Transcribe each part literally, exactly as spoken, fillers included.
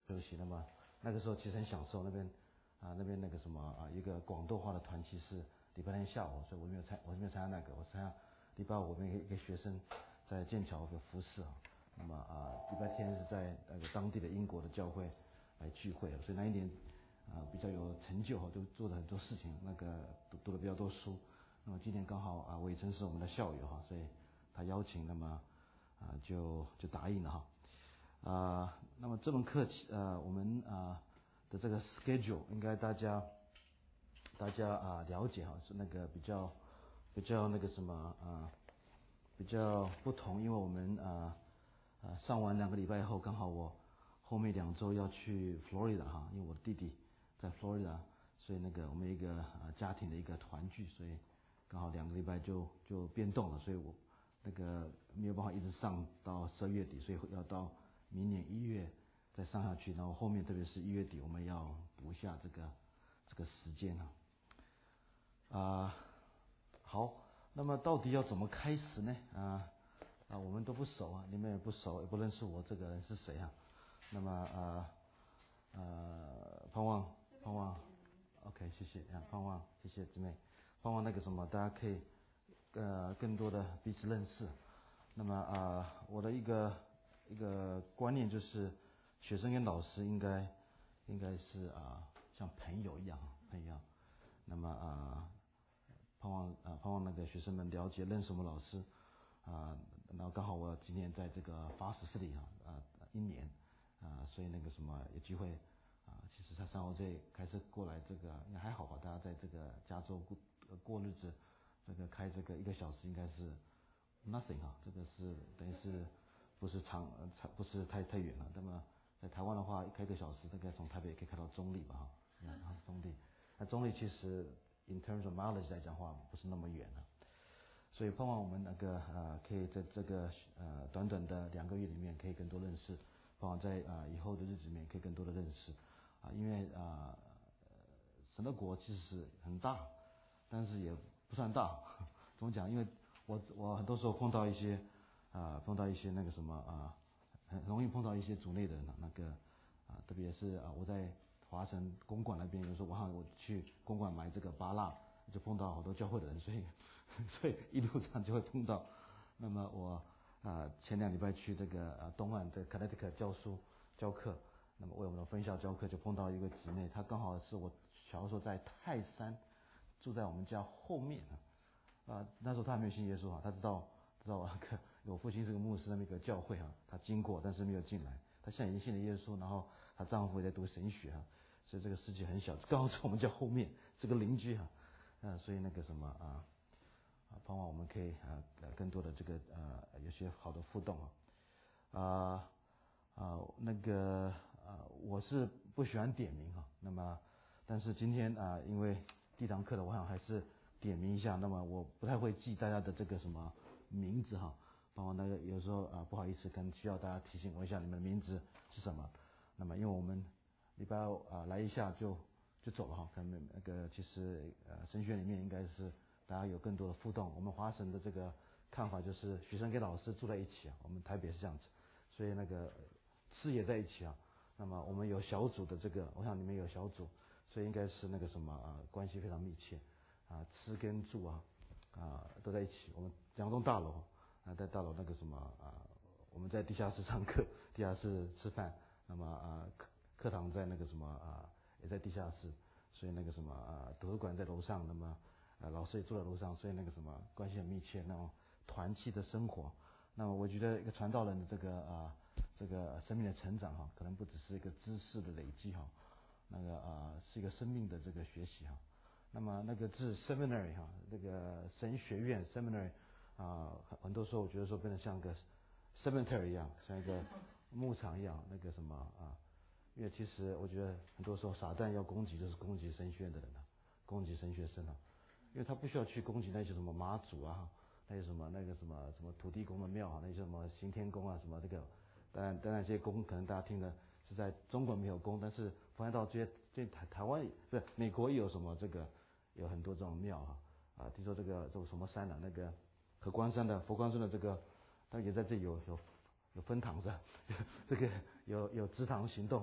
休息。那么那个时候其实很享受，那边啊那边那个什么啊一个广东话的团契是礼拜天下午，所以我没有参我没有参加那个，我参加礼拜五我们一个一个学生在剑桥的服饰啊。那么啊礼拜天是在那个当地的英国的教会来聚会，所以那一年啊比较有成就哈，就做了很多事情，那个读读了比较多书。那么今年刚好啊伟成是我们的校友哈，所以他邀请，那么啊就就答应了哈。啊，那么这门课呃我们啊的这个 schedule 应该大家大家啊了解哈，是那个比较比较那个什么啊比较不同，因为我们啊啊上完两个礼拜以后，刚好我后面两周要去 Florida 哈，因为我的弟弟在 Florida， 所以那个我们一个啊家庭的一个团聚，所以刚好两个礼拜就就变动了，所以我那个没有办法一直上到十二月底，所以要到明年一月再上下去，然后后面特别是一月底我们要补一下这个这个时间啊。啊，好，那么到底要怎么开始呢？啊啊，我们都不熟啊，你们也不熟，也不认识我这个人是谁啊。那么啊呃，盼望盼望 ，OK， 谢谢啊，盼望，谢谢姊妹，盼望那个什么，大家可以呃更多的彼此认识。那么啊，我的一个一个观念就是，学生跟老师应该应该是啊像朋友一样，朋友一样。那么啊，盼望啊盼望那个学生们了解认识我们老师啊，然后刚好我今年在这个法史斯里啊啊一年啊，所以那个什么有机会啊，其实在三号这开车过来这个应该还好吧，大家在这个加州过过日子，这个开这个一个小时应该是 nothing 啊，这个是等于是不是长长不是太太远了。那么在台湾的话，开一个小时大概从台北可以开到中立吧哈，啊中立，那中立其实 in terms of mileage 来讲话不是那么远了。所以盼望我们那个呃，可以在这个呃短短的两个月里面，可以更多认识，盼望在啊、呃、以后的日子里面可以更多的认识啊、呃，因为啊、呃、神的国其实是很大，但是也不算大，怎么讲？因为我我很多时候碰到一些啊、呃、碰到一些那个什么啊、呃，很容易碰到一些族内的人那个啊、呃，特别是啊、呃、我在华城公馆那边，有时候晚上我去公馆买这个芭乐。就碰到好多教会的人，所以所以一路上就会碰到。那么我啊、呃、前两礼拜去这个呃东岸在 Connecticut 教书教课，那么为我们的分校教课，就碰到一个姊妹，她刚好是我小时候在泰山住在我们家后面啊、呃，那时候她还没有信耶稣啊，她知道知道我我父亲是个牧师，那么一个教会啊，她经过但是没有进来，她现在已经信了耶稣，然后她丈夫也在读神学啊，所以这个世界很小，刚好在我们家后面，这个邻居啊。啊，所以那个什么啊啊，盼望我们可以啊更多的这个呃有些好的互动啊啊啊那个啊我是不喜欢点名哈，那么但是今天啊因为第一堂课的我想还是点名一下，那么我不太会记大家的这个什么名字哈，盼望那个有时候啊不好意思，可能需要大家提醒我一下你们的名字是什么。那么因为我们礼拜二啊来一下就。就走了哈，可能那个其实呃神学里面应该是大家有更多的互动。我们华神的这个看法就是学生跟老师住在一起啊，我们台北是这样子，所以那个吃也在一起啊。那么我们有小组的这个，我想你们有小组，所以应该是那个什么啊关系非常密切啊，吃跟住啊啊都在一起。我们两栋大楼啊，在大楼那个什么啊，我们在地下室上课，地下室吃饭，那么啊课课堂在那个什么啊。也在地下室，所以那个什么啊，图书馆在楼上，那么呃老师也住在楼上，所以那个什么关系很密切，那种团契的生活。那么我觉得一个传道人的这个啊这个生命的成长哈，可能不只是一个知识的累积哈，那个啊是一个生命的这个学习哈。那么那个字 seminary 哈，这个神学院 seminary 啊，很多时候我觉得说变得像个 cemetery 一样，像一个牧场一样，那个什么啊。因为其实我觉得很多时候撒旦要攻击就是攻击神学院的人啊，攻击神学生啊，因为他不需要去攻击那些什么妈祖啊，那些什么那个什么什么土地公的庙啊，那些什么行天宫啊什么这个，当然当然这些宫可能大家听的是在中国没有宫，但是发现到这些这台台湾不是美国也有什么这个有很多这种庙啊啊，听说这个这个什么山啊，那个和关山的佛光山的这个，他也在这里有有。有分堂是吧？这个有有职堂行动啊，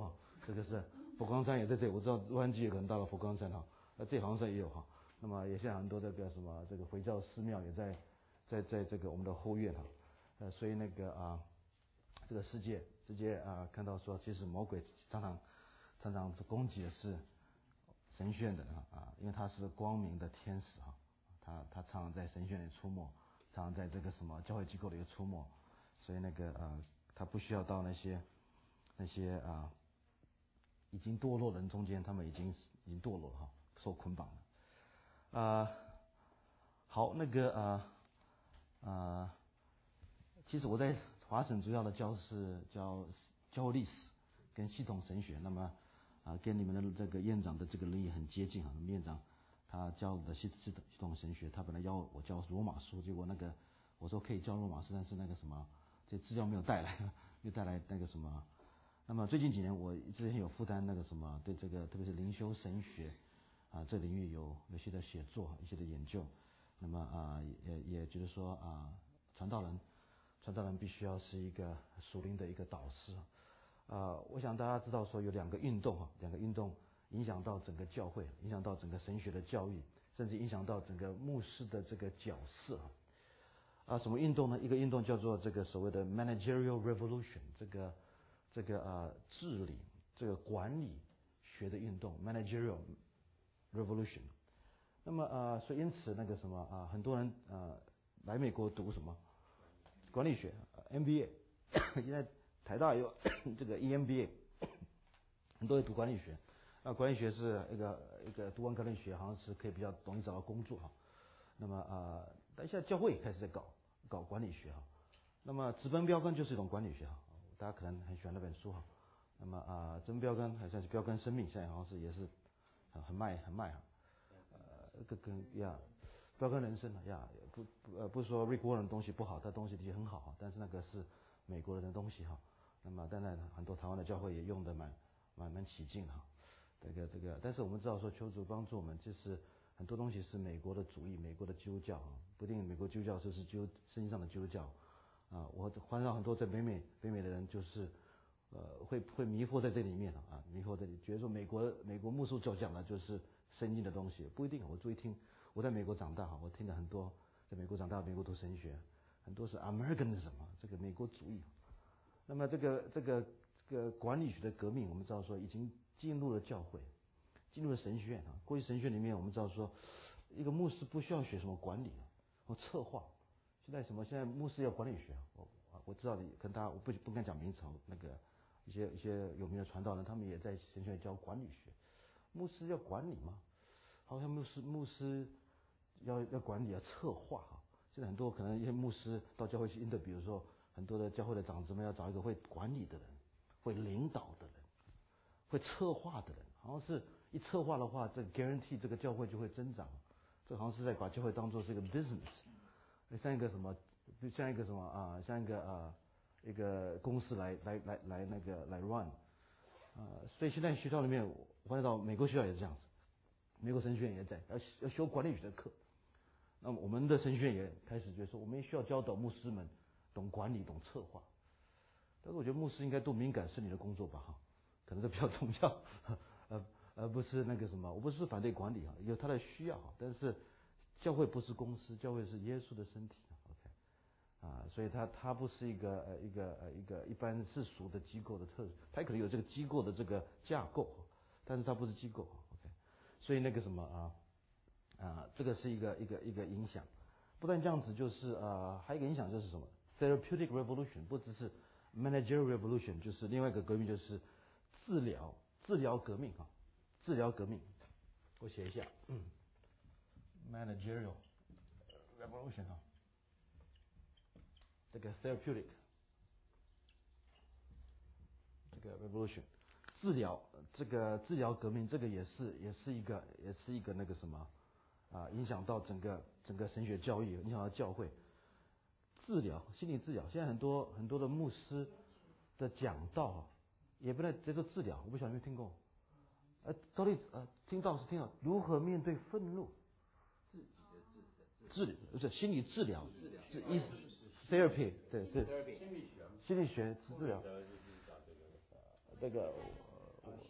这个是佛光山也在这里，我知道洛杉矶也可能到了佛光山哈，那这好像山也有哈。那么也像很多这个什么这个回教寺庙也在在在这个我们的后院哈，呃，所以那个啊，这个世界世界啊，看到说其实魔鬼常常常常攻击的是神学院的啊啊，因为他是光明的天使哈，他他常常在神学院里出没，常常在这个什么教会机构里出没，所以那个呃，他不需要到那些那些啊已经堕落的人中间，他们已经已经堕落哈，受捆绑了。啊、呃，好，那个呃呃，其实我在华省主要的教是教教会历史跟系统神学，那么啊、呃，跟你们的这个院长的这个能力很接近啊。院长他教的系系统系统神学，他本来要我教罗马书，结果那个我说可以教罗马书，但是那个什么这资料没有带来，没有带来那个什么。那么最近几年我之前有负担那个什么对这个特别是灵修神学。啊，这领域有有些的写作，一些的研究，那么啊，也也就是说啊，传道人，传道人必须要是一个属灵的一个导师啊。我想大家知道说有两个运动哈，两个运动影响到整个教会，影响到整个神学的教育，甚至影响到整个牧师的这个角色啊。什么运动呢？一个运动叫做这个所谓的 managerial revolution， 这个这个啊治理这个管理学的运动 managerial revolution， 那么呃，所以因此那个什么啊，很多人呃来美国读什么管理学 M B A， 现在台大有这个 E M B A， 很多人读管理学。那管理学是一个一个读完管理学，好像是可以比较容易找到工作哈。那么呃，但现在教会也开始在搞搞管理学哈。那么直奔标杆就是一种管理学哈，大家可能很喜欢那本书哈。那么啊，直奔标杆还像是标杆生命，现在好像是也是。很卖很卖哈，呃，跟跟呀，标杆人生呀，不不呃不是说瑞国人的东西不好，他东西的确很好哈，但是那个是美国人的东西哈。那么当然很多台湾的教会也用的蛮蛮蛮起劲哈。这个这个，但是我们知道说求主帮助我们，就是很多东西是美国的主义，美国的基督教啊，不一定美国基督教是是基督圣经上的基督教啊。我换到很多在北美北美的人就是。呃，会会迷惑在这里面啊，迷惑这里，觉得说美国美国牧师就讲的就是圣经的东西，不一定。我注意听，我在美国长大哈，我听了很多，在美国长大，美国读神学，很多是 Americanism 这个美国主义。那么这个这个这个管理学的革命，我们知道说已经进入了教会，进入了神学院啊。过去神学里面，我们知道说，一个牧师不需要学什么管理或策划。现在什么？现在牧师要管理学，我我知道你跟大家我不不敢讲名词，那个。一些一些有名的传道人，他们也在神学院教管理学。牧师要管理吗？好像牧师牧师要要管理要策划哈。现在很多可能一些牧师到教会去 inter， 比如说很多的教会的长子们要找一个会管理的人，会领导的人，会策划的人。好像是一策划的话，这 guarantee 这个教会就会增长。这好像是在把教会当作是一个 business， 像一个什么，像一个什么啊，像一个啊。一个公司来来来来那个来 run， 呃，所以现在学校里面，我发现到美国学校也是这样子，美国神学院也在要要修管理学的课，那么我们的神学院也开始就说，我们也需要教导牧师们懂管理、懂策划，但是我觉得牧师应该多敏感是你的工作吧哈，可能这比较重要，呃而不是那个什么，我不是反对管理啊，有他的需要，但是教会不是公司，教会是耶稣的身体。啊，所以它它不是一个呃一个呃一个一般世俗的机构的特，它可能有这个机构的这个架构，但是它不是机构 ，OK， 所以那个什么啊啊，这个是一个一个一个影响，不但这样子，就是呃还有一个影响就是什么 therapeutic revolution， 不只是 managerial revolution， 就是另外一个革命就是治疗治疗革命啊，治疗革命，我写一下，嗯 ，managerial revolution 啊。这个 therapeutic， 这个 revolution， 治疗这个治疗革命，这个也是也是一个也是一个那个什么啊，影响到整个整个神学教育，影响到教会治疗心理治疗。现在很多很多的牧师的讲道也不在接受治疗，我不晓得有没有听过。呃，到底呃听到是听到如何面对愤怒，自己的治治不是心理治疗，治医。therapy 对是心理学心理学治疗，这个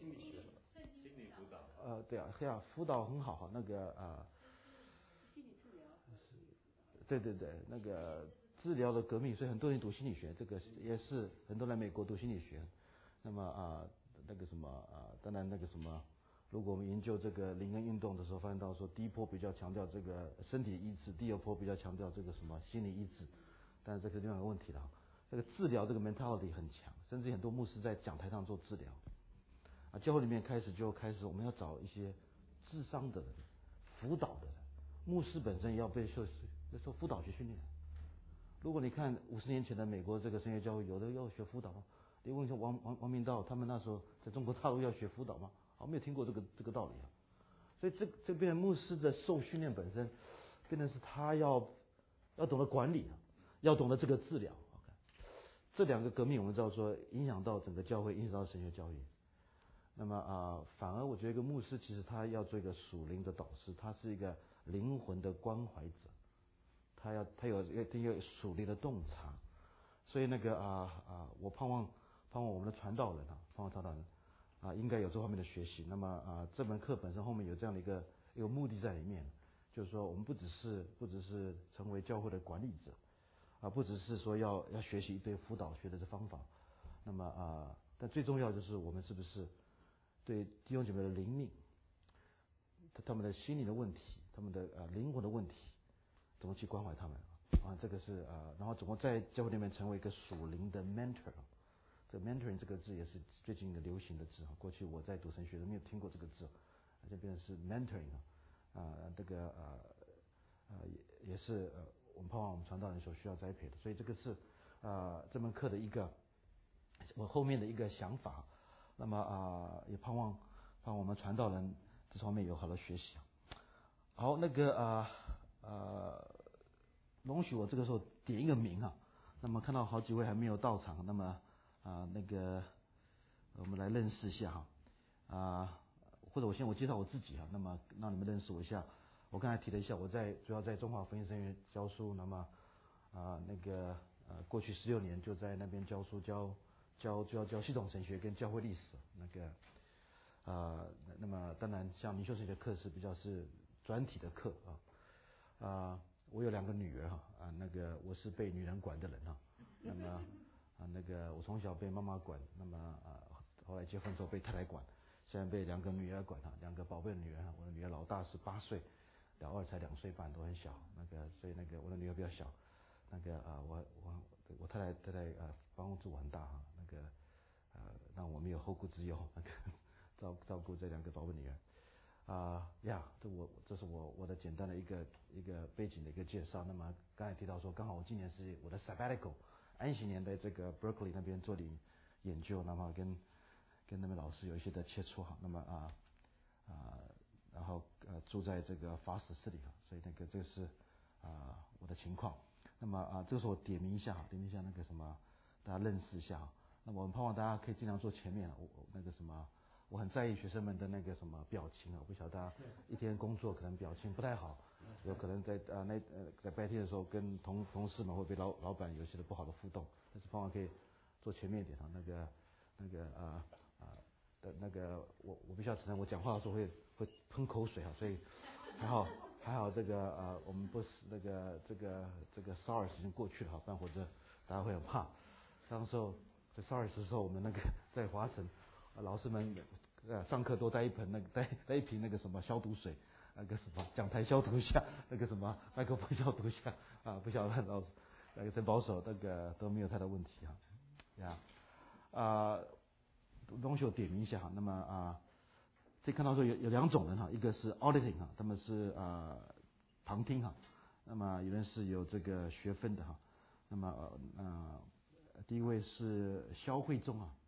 对啊，对啊，辅导很好哈，那个啊， 心理治疗对对对，那个治疗的革命，所以很多人读心理学，这个也是很多人来美国读心理学。那么啊，那个什么啊，当然那个什么，如果我们研究这个灵恩运动的时候，发现到说第一波比较强调这个身体医治，第二波比较强调这个什么心理医治，但是这个另外一个问题了，这个治疗这个 mentality 很强，甚至很多牧师在讲台上做治疗。啊，教会里面开始就开始，我们要找一些智商的人、辅导的人，牧师本身也要被受受辅导学训练。如果你看五十年前的美国这个圣约教会，有的要学辅导吗？你问一下王王王明道，他们那时候在中国大陆要学辅导吗？好，没有听过这个这个道理啊。所以这这边牧师的受训练本身，变成是他要要懂得管理啊，要懂得这个治疗。OK， 这两个革命我们知道说影响到整个教会，影响到神学教育。那么啊、呃，反而我觉得一个牧师其实他要做一个属灵的导师，他是一个灵魂的关怀者，他要他有一个一个属灵的洞察，所以那个啊啊、呃，我盼望盼望我们的传道人啊，盼望传道人啊、呃，应该有这方面的学习。那么啊、呃，这门课本身后面有这样的一个一个目的在里面，就是说我们不只是不只是成为教会的管理者啊、呃，不只是说要要学习一堆辅导学的这方法，那么啊、呃，但最重要就是我们是不是对弟兄姐妹的灵命，他他们的心理的问题，他们的呃灵魂的问题，怎么去关怀他们啊？这个是啊、呃，然后怎么在教会里面成为一个属灵的 mentor。这 mentoring 这个字也是最近一个流行的字哈。过去我在读神学没有听过这个字，就变成是 mentoring 啊、呃，这个呃呃也也是呃我们盼望我们传道人所需要栽培的。所以这个是啊、呃、这门课的一个我后面的一个想法。那么啊、呃，也盼望盼望我们传道人这方面有好的学习。好，那个啊呃，容许我这个时候点一个名啊。那么看到好几位还没有到场，那么啊、呃、那个我们来认识一下哈啊、呃，或者我先我介绍我自己哈，那么让你们认识我一下。我刚才提了一下，我在主要在中华福音神学教书，那么啊、呃、那个呃过去十六年就在那边教书教。教教教系统神学跟教会历史，那个啊、呃，那么当然像灵修神学课是比较是专题的课啊啊、呃，我有两个女儿哈啊，那个我是被女人管的人哈，那么啊那个我从小被妈妈管，那么啊后来结婚之后被太太管，现在被两个女儿管哈，两个宝贝的女儿，我的女儿老大是八岁，老二才两岁半，都很小，那个所以那个我的女儿比较小。那个啊、呃，我我我太太太太呃帮助我很大哈，那个呃让我没有后顾之忧，那个照照顾这两个宝贝女儿啊呀，这我这是我我的简单的一个一个背景的一个介绍。那么刚才提到说，刚好我今年是我的 sabbatical 安息年在这个 Berkeley 那边做点研究，那么跟跟那边老师有一些的接触哈，那么啊啊然后呃住在这个法斯市里哈，所以那个这是啊我的情况。那么啊，这个时候点名一下哈，点名一下那个什么，大家认识一下哈。那么我们盼望大家可以尽量坐前面我我那个什么，我很在意学生们的那个什么表情啊。我不晓得大家一天工作可能表情不太好，有可能在啊那呃在白天的时候跟同同事们会被老老板有一些的不好的互动，但是盼望可以坐前面一点哈。那个那个啊啊的那个我我必须要承认，我讲话的时候会会喷口水哈，所以还好。还好这个呃，我们不是那个这个这个 SARS 已经过去了哈，不然或者大家会很怕。当时候在 SARS 的时候，我们那个在华城，老师们呃上课都带一盆那个带带一瓶那个什么消毒水，那个什么讲台消毒一下，那个什么麦克风消毒一下啊，不晓得老师那个真保守，那个都没有太大问题哈呀啊，容许我点名一下哈，那么啊。这看到说有有两种人哈，一个是 auditing 哈，他们是呃旁听哈，那么有人是有这个学分的哈，那么呃第一位是肖慧忠啊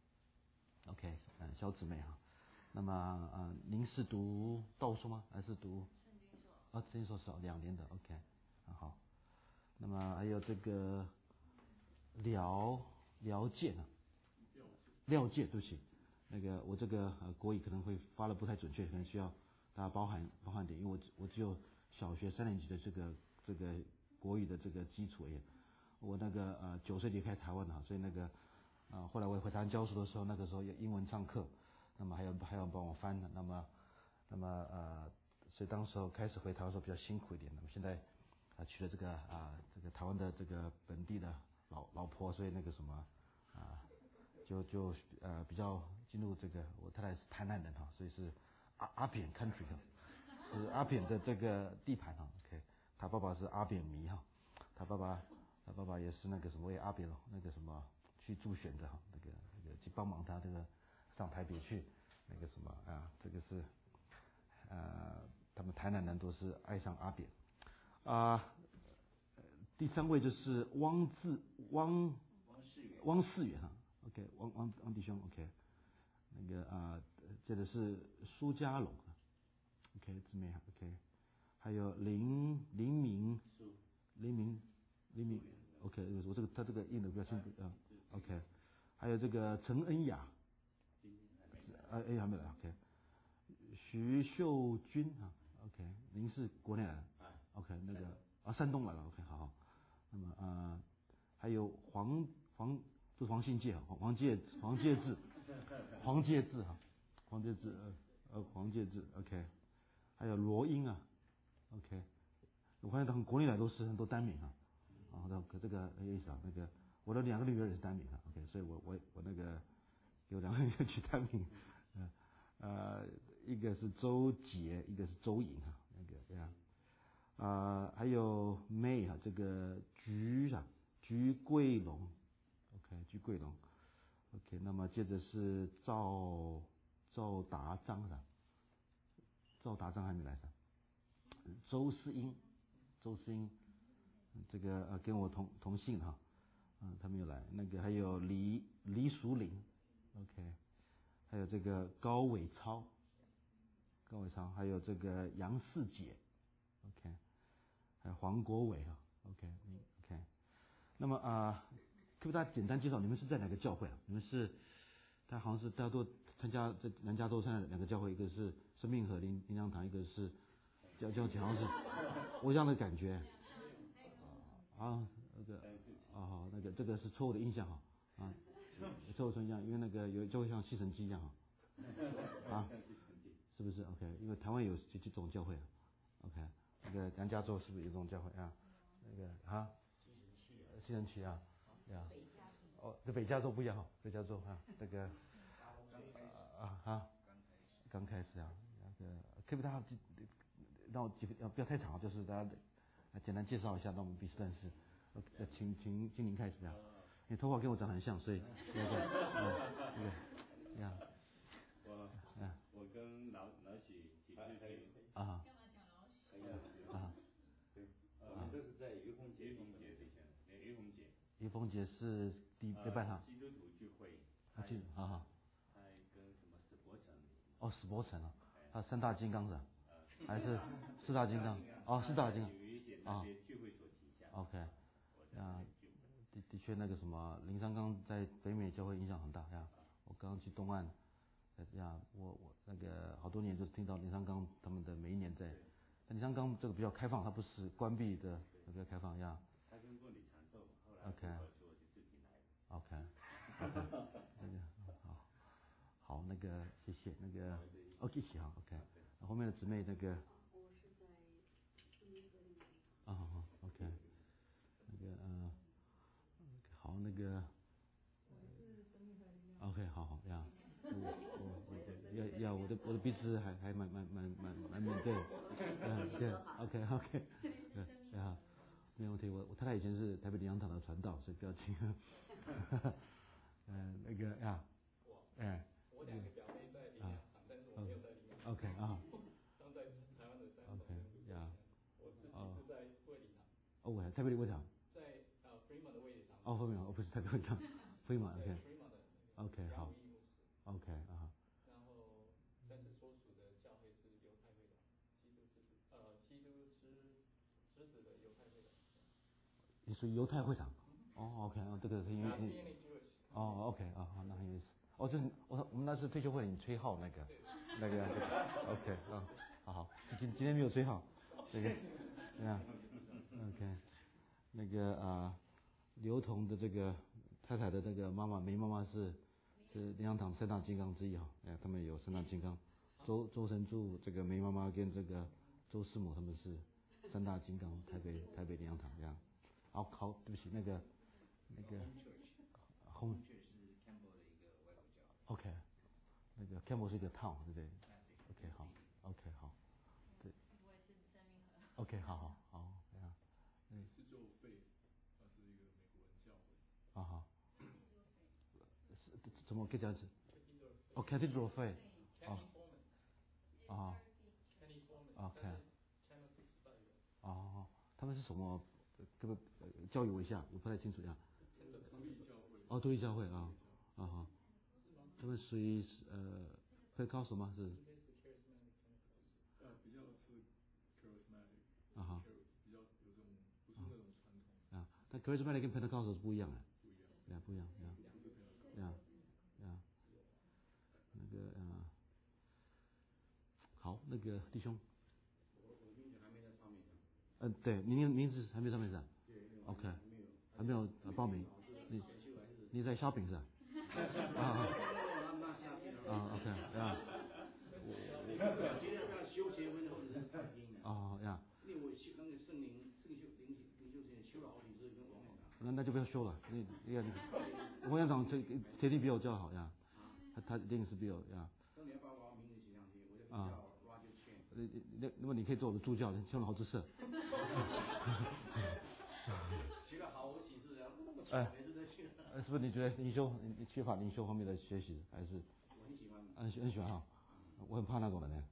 ，OK， 呃肖姊妹哈，那么呃您是读道书吗？还是读圣经硕？ 啊，圣经硕是两年的 ，OK， 很好。那么还有这个廖廖健啊，廖健，对不起。那个我这个呃国语可能会发的不太准确，可能需要大家包涵包涵点，因为我我只有小学三年级的这个这个国语的这个基础而已。我那个呃九岁离开台湾哈，所以那个啊、呃、后来我回台湾教书的时候，那个时候有英文上课，那么还有还要帮我翻的，那么那么呃，所以当时候开始回台湾的时候比较辛苦一点。那么现在啊娶了这个啊这个台湾的这个本地的老老婆，所以那个什么啊就就呃比较进入这个我太太是台南人哈，所以是阿阿扁 country 哈，是阿扁的这个地盘哈。OK， 他爸爸是阿扁迷哈，他爸爸他爸爸也是那个什么为阿扁那个什么去助选的哈，那个那个去帮忙他这个上台北去那个什么啊，这个是呃他们台南人都是爱上阿扁啊。第三位就是汪志汪汪世远汪世远哈 ，OK 汪汪汪弟兄 OK， 那个啊接着是苏家龙 OK 姊妹 OK， 还有林林明林明林明 OK， 我这个他这个印的比较清楚啊 OK， 还有这个陈恩雅，啊哎还没来 OK， 徐秀君啊 OK， 您是国内人 OK 那个啊山东来了 OK 好好。那么呃还有黄黄就是黄信介啊，黄介黄介志，黄介志哈，黄介志呃呃黄介志 OK， 还有罗英啊 OK， 我发现他们国内来都是很多单名啊，啊那可这个有意思啊，那个我的两个女儿也是单名啊 OK， 所以我我我那个有两个女儿取单名，呃呃一个是周杰，一个是周颖啊，那个对啊。啊、呃，还有妹哈，这个菊啊，菊桂龙 ，OK， 菊桂龙 ，OK， 那么接着是赵赵达章是吧？赵达章还没来是吧？周思英，周思英，这个呃跟我同同姓哈，嗯、呃，他没有来。那个还有李李淑玲 ，OK， 还有这个高伟超，高伟超，还有这个杨世杰 ，OK。还有黄国伟啊 ，OK， 你 OK， 那么啊，可不可以大家简单介绍你们是在哪个教会啊？你们是，他好像是大家都参加在南加州参加两个教会，一个是生命河林林良堂，一个是教教好像是我这样的感觉啊，那个啊那个这个是错误的印象哈啊，错误的印象，因为那个有就会像吸尘机一样哈啊，是不是 OK？ 因为台湾有这这种教会啊 ，OK。那个南加州是不是有这种教会啊？那个啊，西城区啊，对啊，哦，跟北加州不一样哈，北加州啊，那个啊啊，刚开始啊，那个可不可以大家让我几分不要太长，就是大家简单介绍一下，让我们彼此认识。呃，请请请您开始啊，你头发跟我长很像，所以对对对，这个这样。 我我跟老老许许志群啊。 啊，对，呃，我们都是在于洪节于洪节这些，于洪节。于洪节是第第半哈。 基督徒聚会。 啊，聚，好好。 他跟什么史伯成？ 哦，史伯成啊，他三大金刚是吧？还是四大金刚？哦，四大金刚。 有一些那些聚会所旗下。 OK， 啊，的的确那个什么林三刚在北美教会影响很大呀。我刚刚去东岸，这样我我那个好多年就听到林三刚他们的每一年在。林三刚这个比较开放，他不是关闭的，比较开放呀。 他跟过李长寿，后来我说我就自己来了。 OK， 那个好，好那个谢谢那个 OK 喜好 OK， 后面的姊妹那个。 我是在新一个里面。 啊好 OK， 那个嗯、呃，好那个。 我是生命和力量。 OK 好好呀。我我要要我的我的鼻子还还蛮蛮蛮蛮蛮敏对，嗯对 OK OK， 对啊，没有问题。我我太太以前是台北灵粮堂的传道，所以不要紧。嗯那个呀，哎， 我两个表妹在灵粮堂，但是我没有在灵粮堂。 OK 啊， 他们在台湾的三重 OK 呀， 我自己是在卫理堂。 哦，我台北的卫理堂。 在呃 Fremont 的卫理堂。 哦，后面我不是台北卫理堂 ，Fremont OK。 Fremont 的。 OK 好。OK 啊。 然后，但是所属的教会是犹太会堂，基督之子，呃，基督之之子的犹太会堂。 你属于犹太会堂？哦 ，OK， 哦，这个是因为，哦 ，OK 啊，好，那很有意思。哦，就是我我们那是退休会你吹号那个，那个这个 OK 啊，好好，今今天没有吹号，这个，对啊 ，OK， 那个啊，刘同的这个太太的这个妈妈梅妈妈是。是灵粮堂三大金刚之一哈，哎，他们有三大金刚， 周周神助、这个梅妈妈跟这个周师母他们是三大金刚，台北台北灵粮堂这样。好，好，对不起，那个那个 Home Church 是 Campbell 的一个外国教会。 OK， 那个 Campbell 是一个 town， 对不对 ？OK， 好 ，OK 好，对。 我也是生命河。 OK， 好好好，这样。 嗯。是就费，它是一个美国人教会。 啊好。是怎么可以这样子？哦 ，Cathedral 费。哦。啊。OK。哦，他们是什么？可不教育我一下，我不太清楚呀。 独立教会。 哦，独立教会啊，啊好。他们属于呃，会靠什么？是？ 呃，比较是 charismatic。 啊哈。 比较有这种，不是那种传统。 啊，但 charismatic 跟 Pentecostal 是不一样的。 不一样。 呀，不一样呀。呀呀。那个呃，好，那个弟兄。 我我名字还没在上面呢。 嗯，对，您名字还没上面上。 对。 OK。 还没有。 还没有报名。你你在 shopping 是吧？啊。啊 OK 呀。 我今天不要修结婚或者是当兵的。 哦呀。 因为我修那个圣灵圣修灵灵修前修了好几次跟王美达。 那那就不要修了，你你你，王院长这铁定比我教好呀。他他一定是比我呀。 那你要把我名字写上去，我就比较 Roger Chen。 那那那么你可以做我的助教，你修了好几次。 学了好几次，然后那么巧，每次都学。 呃，是不是你觉得灵修你缺乏灵修方面的学习，还是？ 我很喜欢。 很很喜欢哈，我很怕那种人呢。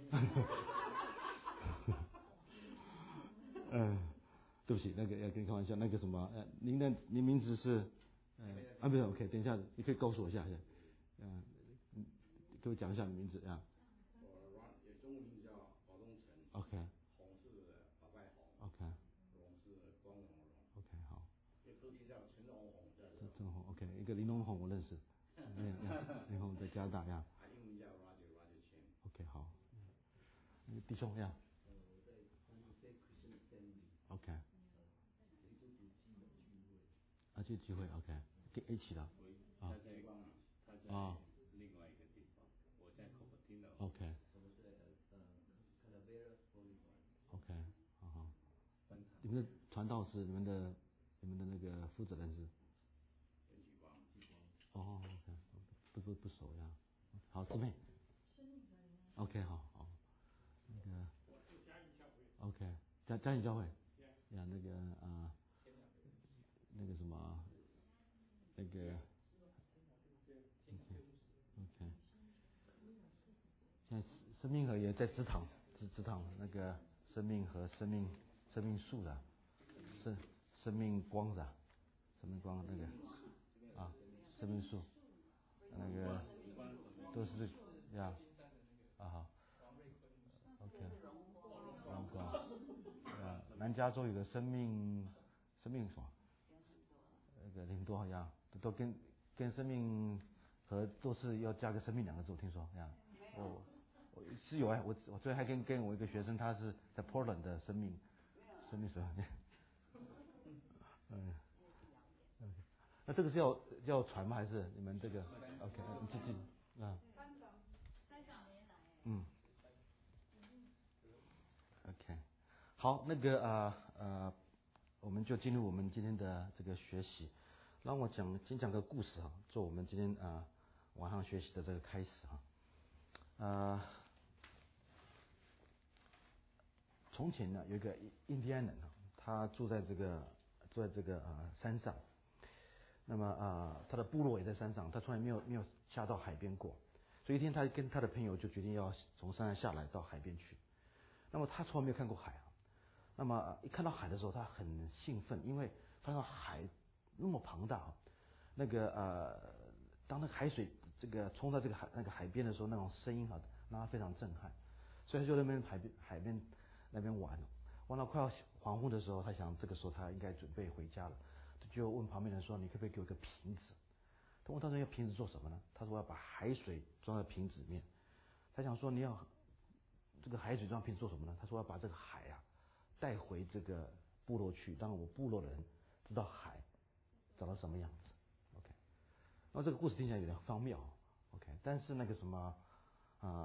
嗯，对不起，那个要跟你开玩笑，那个什么，呃，您的您名字是，呃，啊，不是 ，OK， 等一下，你可以告诉我一下，嗯，嗯，给我讲一下你名字啊。 我 Ron， 中文名字叫宝东城。 OK。 红是宝盖红。 OK。 荣是光荣的荣。 OK， 好。 歌曲叫陈荣红， 陈陈红 ，OK， 一个林龙红我认识，林红在加拿大呀。 他英文叫 Roger Roger Chen。 OK， 好。那个弟兄呀。 呃，我在中部 Say Christian Assembly。 OK。 基督徒基友聚会。 啊，这聚会 OK， 一起的。 他在他在另外一个地方，我在 Cupertino。 OK。 我们在呃 Calaveras Boulevard。 OK， 好好。你们的传道是你们的你们的那个负责人是？ 陈启光。 哦 ，OK， 不不不熟呀。好，姊妹。OK， 好好。那个。 我是嘉义教会。 OK， 嘉嘉义教会。呀，那个啊，那个什么，那个。OK。现在生命河也在职堂，职职堂那个生命和生命生命树的，生生命光的，生命光那个啊，生命树，那个都是呀，啊好 ，OK， 荣光，啊，南加州有个生命生命什么，那个林多呀，都跟跟生命和都是要加个生命两个字，我听说呀，我。我是有哎，我我昨天还跟跟我一个学生，他是在 Portland 的生命生命所，嗯，嗯，那这个是要要传吗？还是你们这个 OK？ 你自己啊？ 班长，班长没来。 嗯 ，OK， 好，那个啊 呃, 呃，我们就进入我们今天的这个学习。让我讲先讲个故事哈，做我们今天啊、呃、晚上学习的这个开始哈，呃。从前呢，有一个印第安人啊，他住在这个住在这个呃山上，那么啊、呃，他的部落也在山上，他从来没有没有下到海边过，所以一天他跟他的朋友就决定要从山上下来到海边去。那么他从来没有看过海啊，那么、呃、一看到海的时候，他很兴奋，因为发现海那么庞大啊，那个呃，当那个海水这个冲到这个海那个海边的时候，那种声音啊，让他非常震撼，所以他就在那边海边海边。那边玩，玩到快要黄昏的时候，他想这个时候他应该准备回家了，就问旁边人说：“你可不可以给我一个瓶子？”他问他说：“要瓶子做什么呢？”他说：“我要把海水装在瓶子里面。”他想说：“你要这个海水装瓶子做什么呢？”他说：“要把这个海啊带回这个部落去，让我部落的人知道海长到什么样子。” OK， 那这个故事听起来有点荒谬 ，OK， 但是那个什么啊、呃，我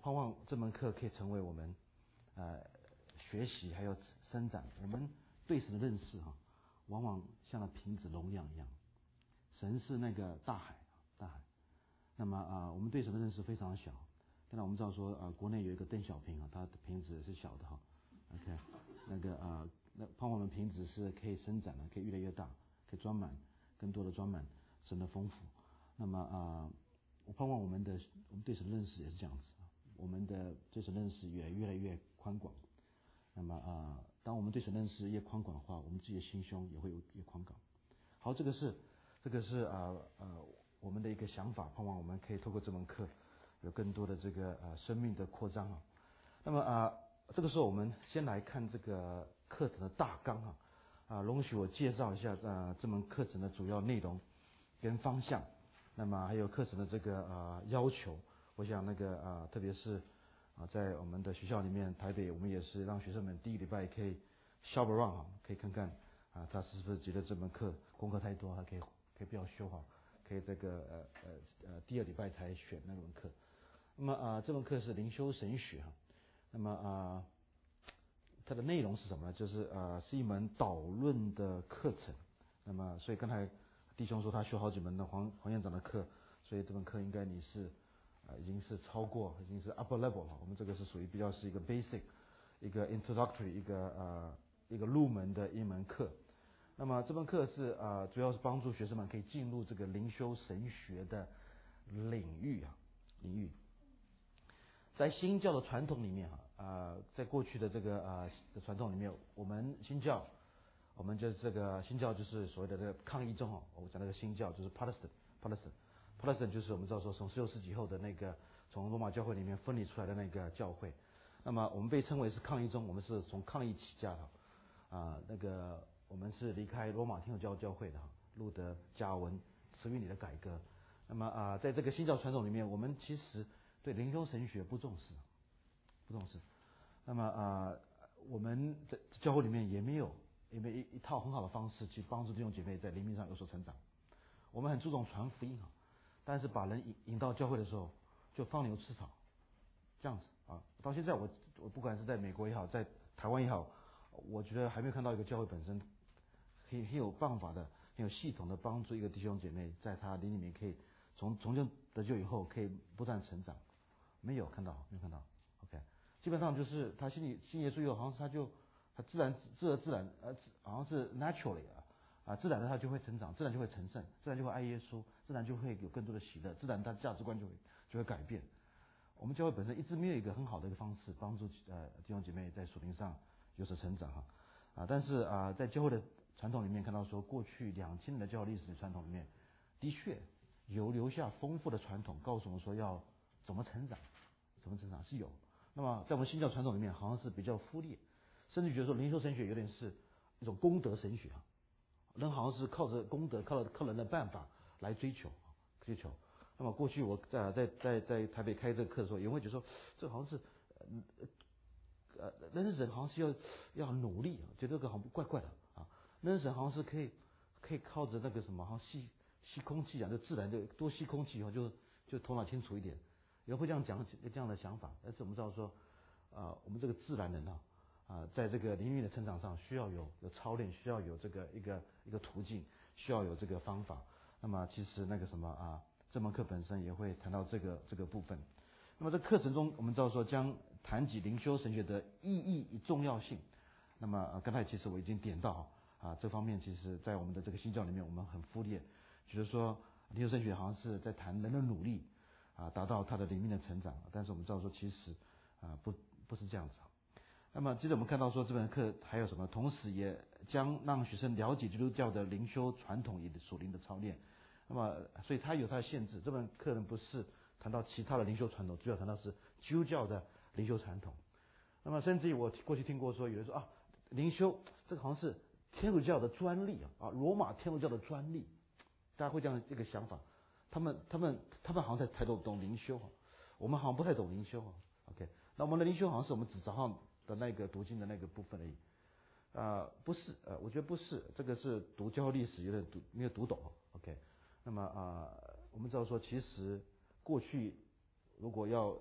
盼望这门课可以成为我们呃学习还有伸展我们对神的认识哈，往往像那瓶子容量一样，神是那个大海，大海。那么啊、呃，我们对神的认识非常的小。现在我们知道说啊、呃，国内有一个邓小平啊，他的瓶子是小的哈 ，OK， 那个啊、呃，那盼望我们瓶子是可以伸展的，可以越来越大，可以装满更多的装满神的丰富。那么啊、呃，我盼望我们的我们对神的认识也是这样子，我们的对神认识也越来越宽广。那么啊、呃，当我们对神认识越宽广的话，我们自己的心胸也会越宽广。好，这个是这个是啊 呃, 呃我们的一个想法，盼望我们可以透过这门课有更多的这个呃生命的扩张啊。那么啊、呃，这个时候我们先来看这个课程的大纲啊啊，容许我介绍一下呃这门课程的主要内容跟方向，那么还有课程的这个呃要求。我想那个啊、呃，特别是啊，在我们的学校里面，台北我们也是让学生们第一个礼拜可以 shop around 哈，可以看看啊，他是不是觉得这门课功课太多，他可以可以不要修好，可以这个呃呃呃第二礼拜才选那门课。那么啊、呃，这门课是灵修神学哈，那么啊、呃，它的内容是什么呢？就是啊、呃，是一门导论的课程。那么所以刚才弟兄说他修好几门的黄黄院长的课，所以这门课应该你是。啊，已经是超过，已经是 upper level 了。我们这个是属于比较是一个 basic， 一个 introductory， 一个呃一个入门的一门课。那么这门课是啊、呃，主要是帮助学生们可以进入这个灵修神学的领域啊，领域。在新教的传统里面哈，啊、呃，在过去的这个啊的传统里面，我们新教，我们就是这个新教就是所谓的这个抗议宗哦，我讲那个新教就是 Protestant，Protestant。Protestant 就是我们知道说从十六世纪后的那个从罗马教会里面分离出来的那个教会，那么我们被称为是抗议宗，我们是从抗议起家的啊、呃，那个我们是离开罗马天主教教会的哈，路德、加尔文、慈运理的改革。那么啊、呃，在这个新教传统里面，我们其实对灵修神学不重视，不重视。那么啊、呃，我们在教会里面也没有也没有一一套很好的方式去帮助弟兄姐妹在灵命上有所成长。我们很注重传福音哈。但是把人引引到教会的时候，就放牛吃草，这样子啊。到现在我我不管是在美国也好，在台湾也好，我觉得还没有看到一个教会本身很很有办法的、很有系统的帮助一个弟兄姐妹，在他灵里面可以从从救得救以后，可以不断成长。没有看到，没有看到。OK， 基本上就是他心里信耶稣以后，好像是他就他自然自然自然呃，好像是 naturally 啊。啊，自然的他就会成长，自然就会成圣，自然就会爱耶稣，自然就会有更多的喜乐，自然他的价值观就会就会改变。我们教会本身一直没有一个很好的一个方式帮助呃弟兄姐妹在属灵上有所成长哈啊，但是啊，在教会的传统里面看到说，过去两千年的教会历史的传统里面，的确有留下丰富的传统，告诉我们说要怎么成长，怎么成长是有。那么在我们新教传统里面，好像是比较忽略，甚至觉得说灵修神学有点是一种功德神学啊。人好像是靠着功德，靠着靠人的办法来追求，追求。那么过去我在在在在台北开这个课的时候，也会觉得说，这好像是呃呃认识神好像是要要努力，觉得这个好像怪怪的啊。认识神好像是可以可以靠着那个什么，好像吸吸空气啊，就自然就多吸空气以后就就头脑清楚一点，也会这样讲这样的想法。但是我们知道说，啊、呃，我们这个自然人啊。啊，在这个灵命的成长上，需要有有操练，需要有这个一个一个途径，需要有这个方法。那么，其实那个什么啊，这门课本身也会谈到这个这个部分。那么，在课程中，我们知道说将谈及灵修神学的意义与重要性。那么，呃、刚才其实我已经点到啊，这方面其实在我们的这个新教里面，我们很忽略，就是说灵修神学好像是在谈人的努力啊，达到他的灵命的成长。但是我们知道说，其实啊，不不是这样子。那么接着我们看到说这门课还有什么？同时也将让学生了解基督教的灵修传统与属灵的操练。那么所以它有它的限制。这门课呢不是谈到其他的灵修传统，主要谈到是基督教的灵修传统。那么甚至于我过去听过说有人说啊，灵修这个好像是天主教的专利啊，罗马天主教的专利。大家会这样这个想法。他们他们他们好像才才懂懂灵修，我们好像不太懂灵修。OK， 那我们的灵修好像是我们只早上的那个读经的那个部分而已，啊、呃，不是，呃，我觉得不是，这个是读教会历史有点读没有读懂 ，OK， 那么啊、呃，我们知道说，其实过去如果要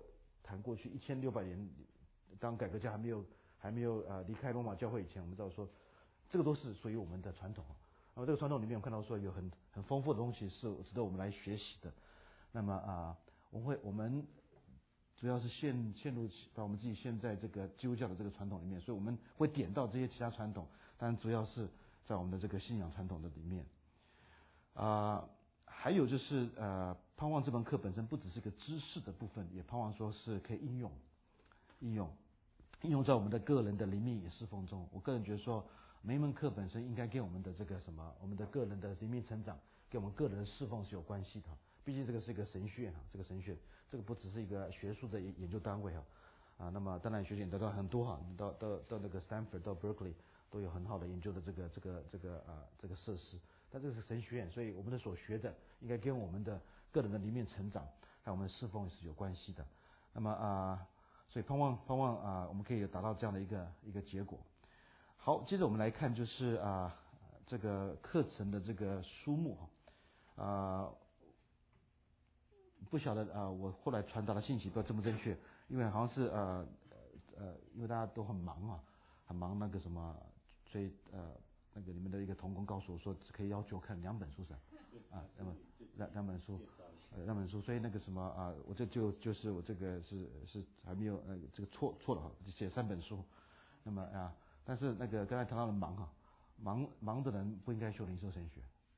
谈过去一千六百年，当改革家还没有还没有呃离开罗马教会以前，我们知道说，这个都是属于我们的传统。那么这个传统里面，我们看到说有很很丰富的东西是值得我们来学习的。那么啊，我们会我们主要是陷陷入把我们自己陷在这个基督教的这个传统里面，所以我们会点到这些其他传统，但主要是在我们的这个信仰传统的里面。啊，还有就是呃，盼望这门课本身不只是一个知识的部分，也盼望说是可以应用、应用、应用在我们的个人的灵命与侍奉中。我个人觉得说，每一门课本身应该跟我们的这个什么，我们的个人的灵命成长，跟我们个人的侍奉是有关系的。毕竟这个是一个神学院啊，这个神学，这个不只是一个学术的研研究单位啊。啊，那么当然学院得到很多哈，到到到那个 Stanford 到 Berkeley 都有很好的研究的这个这个这个啊这个设施。但这个是神学院，所以我们的所学的应该跟我们的个人的灵命成长，还有我们的侍奉是有关系的。那么啊，所以盼望盼望啊，我们可以达到这样的一个一个结果。好，接着我们来看就是啊这个课程的这个书目啊，不晓得啊我后来传达的信息不知道正不正确，因为好像是呃呃因为大家都很忙啊，很忙那个什么，所以呃。那个你们的一个同工告诉我说，可以要求看两本书噻，啊，那么两两本书，呃，两本书，所以那个什么啊，我这就就是我这个是是还没有呃这个错错了哈，写三本书，那么啊，但是那个刚才谈到了忙哈，忙忙的人不应该修灵修神学，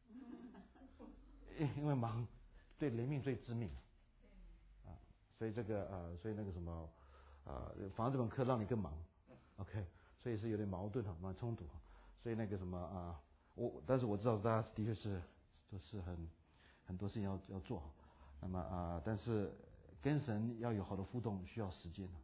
因因为忙对灵命最致命，啊，所以这个呃，所以那个什么啊，反而这本课让你更忙 ，OK， 所以是有点矛盾哈，蛮冲突哈。所以那个什么啊，我但是我知道大家的确是都是很很多事情要要做好，那么啊，但是跟神要有好的互动需要时间的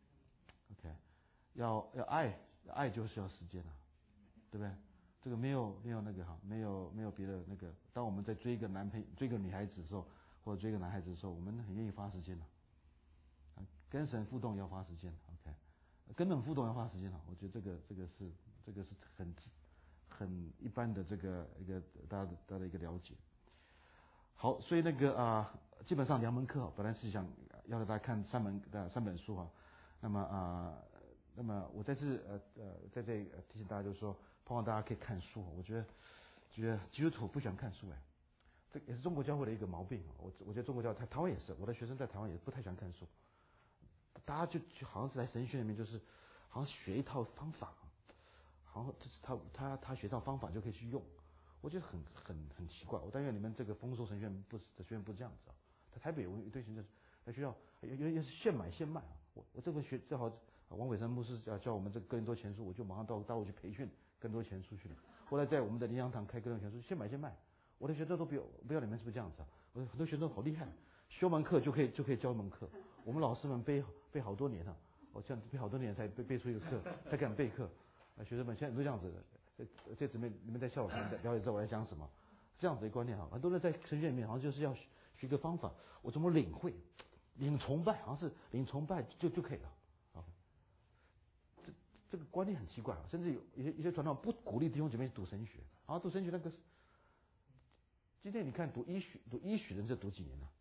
，OK， 要要爱爱就是要时间的，对不对？这个没有没有那个哈，没有没有别的那个。当我们在追一个男朋追一个女孩子的时候，或者追一个男孩子的时候，我们很愿意花时间的，啊，跟神互动要花时间 ，OK。跟人互动要花时间了，我觉得这个这个是这个是很很一般的这个一个大家的大家的一个了解。好，所以那个啊，基本上两门课本来是想要大家看三门的三本书哈，那么啊，那么我在这呃呃在这提醒大家就是说，盼望大家可以看书。我觉得觉得基督徒不喜欢看书哎，这也是中国教会的一个毛病。我我觉得中国教台台湾也是，我的学生在台湾也不太喜欢看书。大家就就好像是在神学里面，就是好像学一套方法，好像就是他他他学一套方法就可以去用，我觉得很很很奇怪。我但愿你们这个丰收神学院不是的学院不是这样子啊，在台北有一堆学生在学校有有有是现买现卖啊。我我这个学正好王伟山牧师叫叫我们这个哥林多前书，我就马上到大陆去培训哥林多前书去了。后来在我们的灵粮堂开哥林多前书，现买现卖。我的学生都比不要你们是不是这样子啊？我的很多学生好厉害。修门课就可以就可以教一门课，我们老师们背背好多年了，我这样背好多年才背背出一个课，才敢备课。啊，学生们现在都这样子的，这这姊妹你们在笑我，了解知道我在讲什么？这样子的观念哈，很多人在神学里面好像就是要学一个方法，我怎么领会、领崇拜，好像是领崇拜就就可以了啊。这这个观念很奇怪啊，甚至有一些一些传道不鼓励弟兄姐妹读神学，啊，读神学那个，今天你看读医学读医学人是读几年了？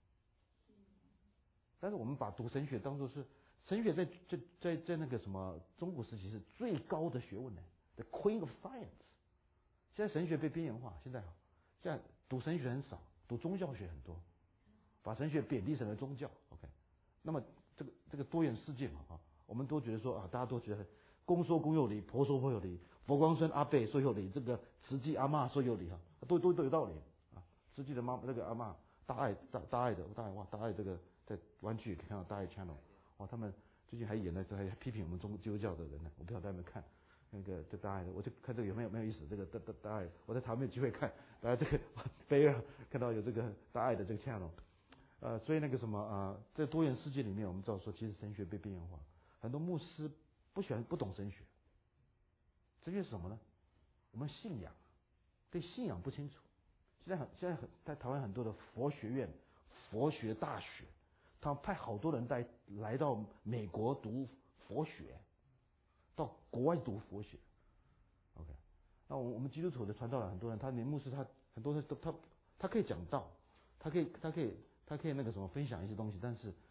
但是我们把读神学当作是神学在在在在那个什么中古时期是最高的学问呢 ，the Queen of Science。现在神学被边缘化，现在现在读神学很少，读宗教学很多，把神学贬低成为宗教。OK， 那么这个这个多元世界嘛啊，我们都觉得说啊，大家都觉得公说公有理，婆说婆有理，佛光孙阿伯说有理，这个慈济阿嬷说有理哈，都都都有道理啊。慈济的妈那个阿嬷大爱大大爱的大爱哇大爱这个。在湾区也可以看到大爱 channel， 哇，他们最近还演了，还批评我们中基督教的人呢。我不晓得大家有没有看那个这大爱的，我就看这个有没有没有意思。这个大大大爱，我在台湾没有机会看，大家这个贝尔看到有这个大爱的这个 channel， 呃，所以那个什么啊，在多元世界里面，我们知道说，其实神学被边缘化，很多牧师不喜欢不懂神学。神学是什么呢？我们信仰，对信仰不清楚。现在很现在很在台湾很多的佛学院、佛学大学。他们派好多人带来到美国读佛学，到国外读佛学。OK， 那我我们基督徒的传道人很多人，他连牧师他很多人都他他可以讲道，他可以他可以他可以那个什么分享一些东西，但是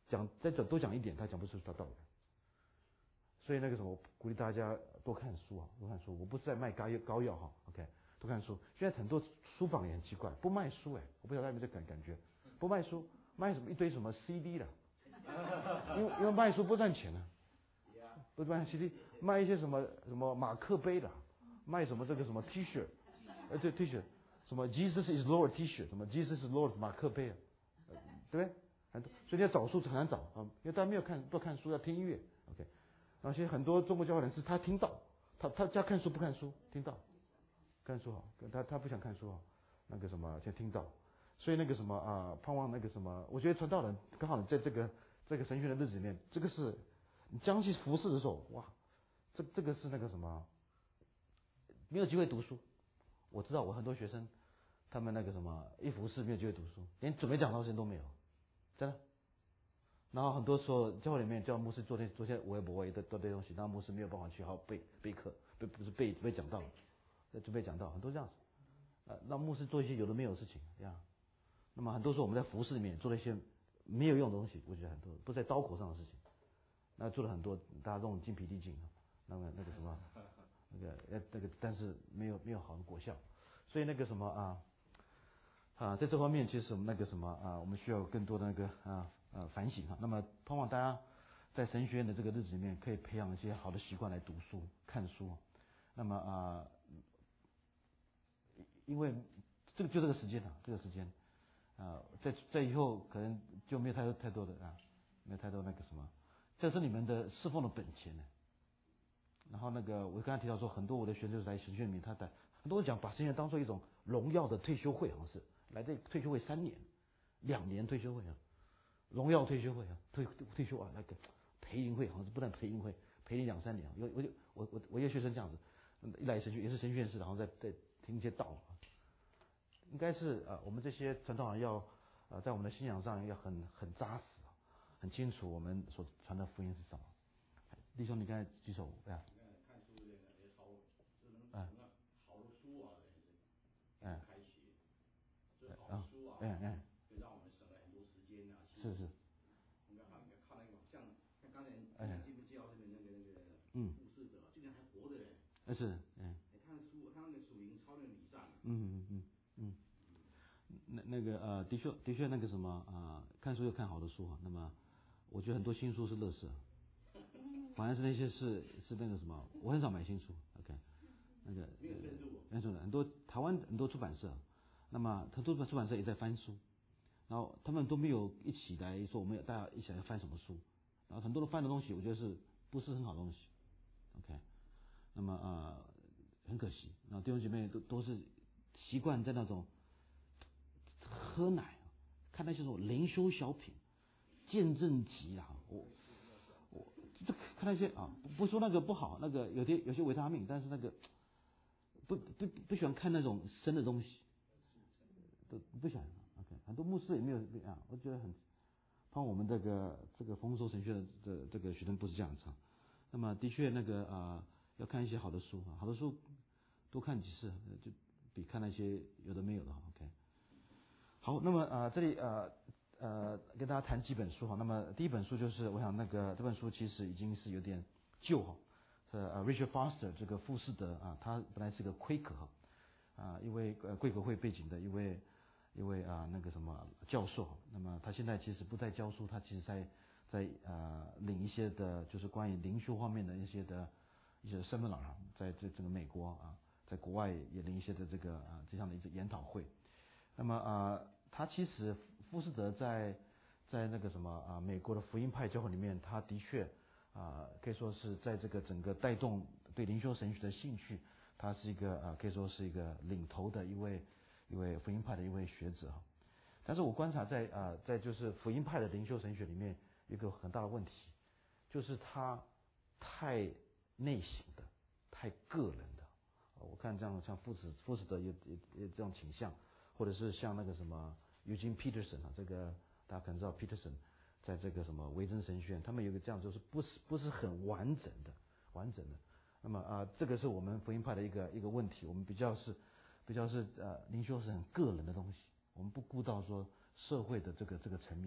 讲再讲多讲一点，他讲不出他道理。所以那个什么，我鼓励大家多看书啊，多看书。我不是在卖膏药膏药哈 ，OK， 多看书。现在很多书房也很奇怪，不卖书哎，我不晓得你们这感感觉，不卖书，卖什么一堆什么 C D 的，因为因为卖书不赚钱呢、啊，不是卖 C D， 卖一些什么什么马克杯的，卖什么这个什么 T 恤，呃对 T 恤，什么 Jesus is Lord T 恤，什么 Jesus is Lord 马克杯啊，呃、对不对？很多，所以你要找书很难找啊，因为大家没有看不看书，要听音乐 ，OK。而且很多中国教会人士他听到，他他家看书不看书，听到，看书好，他他不想看书啊，那个什么先听到，所以那个什么啊，盼望那个什么，我觉得传道人刚好在这个这个神学的日子里面，这个是你将去服侍的时候，哇，这这个是那个什么，没有机会读书。我知道我很多学生，他们那个什么一服侍没有机会读书，连准备讲道时间都没有，真的。然后很多时候教会里面叫牧师做些做些无为不为的做这些东西，然后牧师没有办法去好好背备课，背不是背背讲道，准备讲道，很多这样子，呃，让牧师做一些有的没有的事情，这样。那么很多时候我们在服事里面做了一些没有用的东西，我觉得很多不在刀口上的事情，那做了很多大家这种精疲力尽，那个那个什么，那个呃那个，但是没有没有好的果效，所以那个什么啊啊，在这方面其实我们那个什么啊，我们需要有更多的那个啊。呃，反省哈。那么，盼望大家在神学院的这个日子里面，可以培养一些好的习惯来读书、看书。那么啊、呃，因为这个就这个时间啊，这个时间啊、呃，在在以后可能就没有太多太多的啊，没有太多那个什么，这是你们的侍奉的本钱呢。然后那个我刚才提到说，很多我的学生就是来神学院里面，他在很多人讲把神学院当做一种荣耀的退休会，好像是来这退休会三年、两年退休会啊。荣耀退休会啊，退退休啊，那个培灵会好像是不但培灵会，培灵两三年。有我就我我我一个学生这样子，一来神学也是神学院士，然后在在听一些道，应该是啊、呃，我们这些传道人要啊、呃，在我们的信仰上要很很扎实，很清楚我们所传的福音是什么。弟兄，你刚才举手呀？ 看书这个也好，就能从好的书啊，嗯，开学，这好的书啊，嗯嗯。就让我们省了很多时间啊。 是是。 我们要看看那个，像像刚才像基督教这边那个那个嗯，故事的，这边还活着人。 那是嗯。 他的书，他那个属灵超越礼上。 嗯嗯嗯嗯。那那个呃，的确的确那个什么啊、呃，看书要看好的书哈。那么我觉得很多新书是垃圾，反而是那些是是那个什么，我很少买新书。OK， 那个没有深度。 没错的，很多台湾很多出版社，那么很多出版社也在翻书。然后他们都没有一起来说，我们大家一起来翻什么书。然后很多的翻的东西，我觉得是不是很好的东西。OK， 那么呃很可惜。然后弟兄姐妹都都是习惯在那种喝奶，看那些种灵修小品、见证集啊，我我就看那些啊，不说那个不好，那个有些有些维他命，但是那个不不不喜欢看那种深的东西，都不喜欢。OK， 很多牧师也没有啊，我觉得很，包括我们这个这个丰收神学的的这个学生不是这样子。那么的确那个啊、呃，要看一些好的书啊，好的书多看几次，就比看那些有的没有的。OK， 好，那么啊、呃、这里呃呃跟大家谈几本书哈。那么第一本书就是我想那个这本书其实已经是有点旧哈，是呃 Richard Foster 这个富士德啊，他本来是个奎克哈啊，因为呃贵格会背景的一位。一位啊那个什么教授，那么他现在其实不在教书，他其实在在呃领一些的，就是关于灵修方面的一些的一些 seminar， 在这整个美国啊，在国外也领一些的这个啊这样的一个研讨会。那么啊，他其实富士德在在那个什么啊美国的福音派教会里面，他的确啊可以说是在这个整个带动对灵修神学的兴趣，他是一个啊可以说是一个领头的一位。一位福音派的一位学者，但是我观察在啊、呃，在就是福音派的灵修神学里面，有一个很大的问题，就是他太内省的，太个人的。我看这样像富士富士德也也也这种倾向，或者是像那个什么 Eugene Peterson 啊，这个大家可能知道 Peterson， 在这个什么维珍神学院，他们有一个这样就是不是不是很完整的完整的。那么啊、呃，这个是我们福音派的一个一个问题，我们比较是。比较是呃灵修是很个人的东西，我们不顾到说社会的这个这个层面，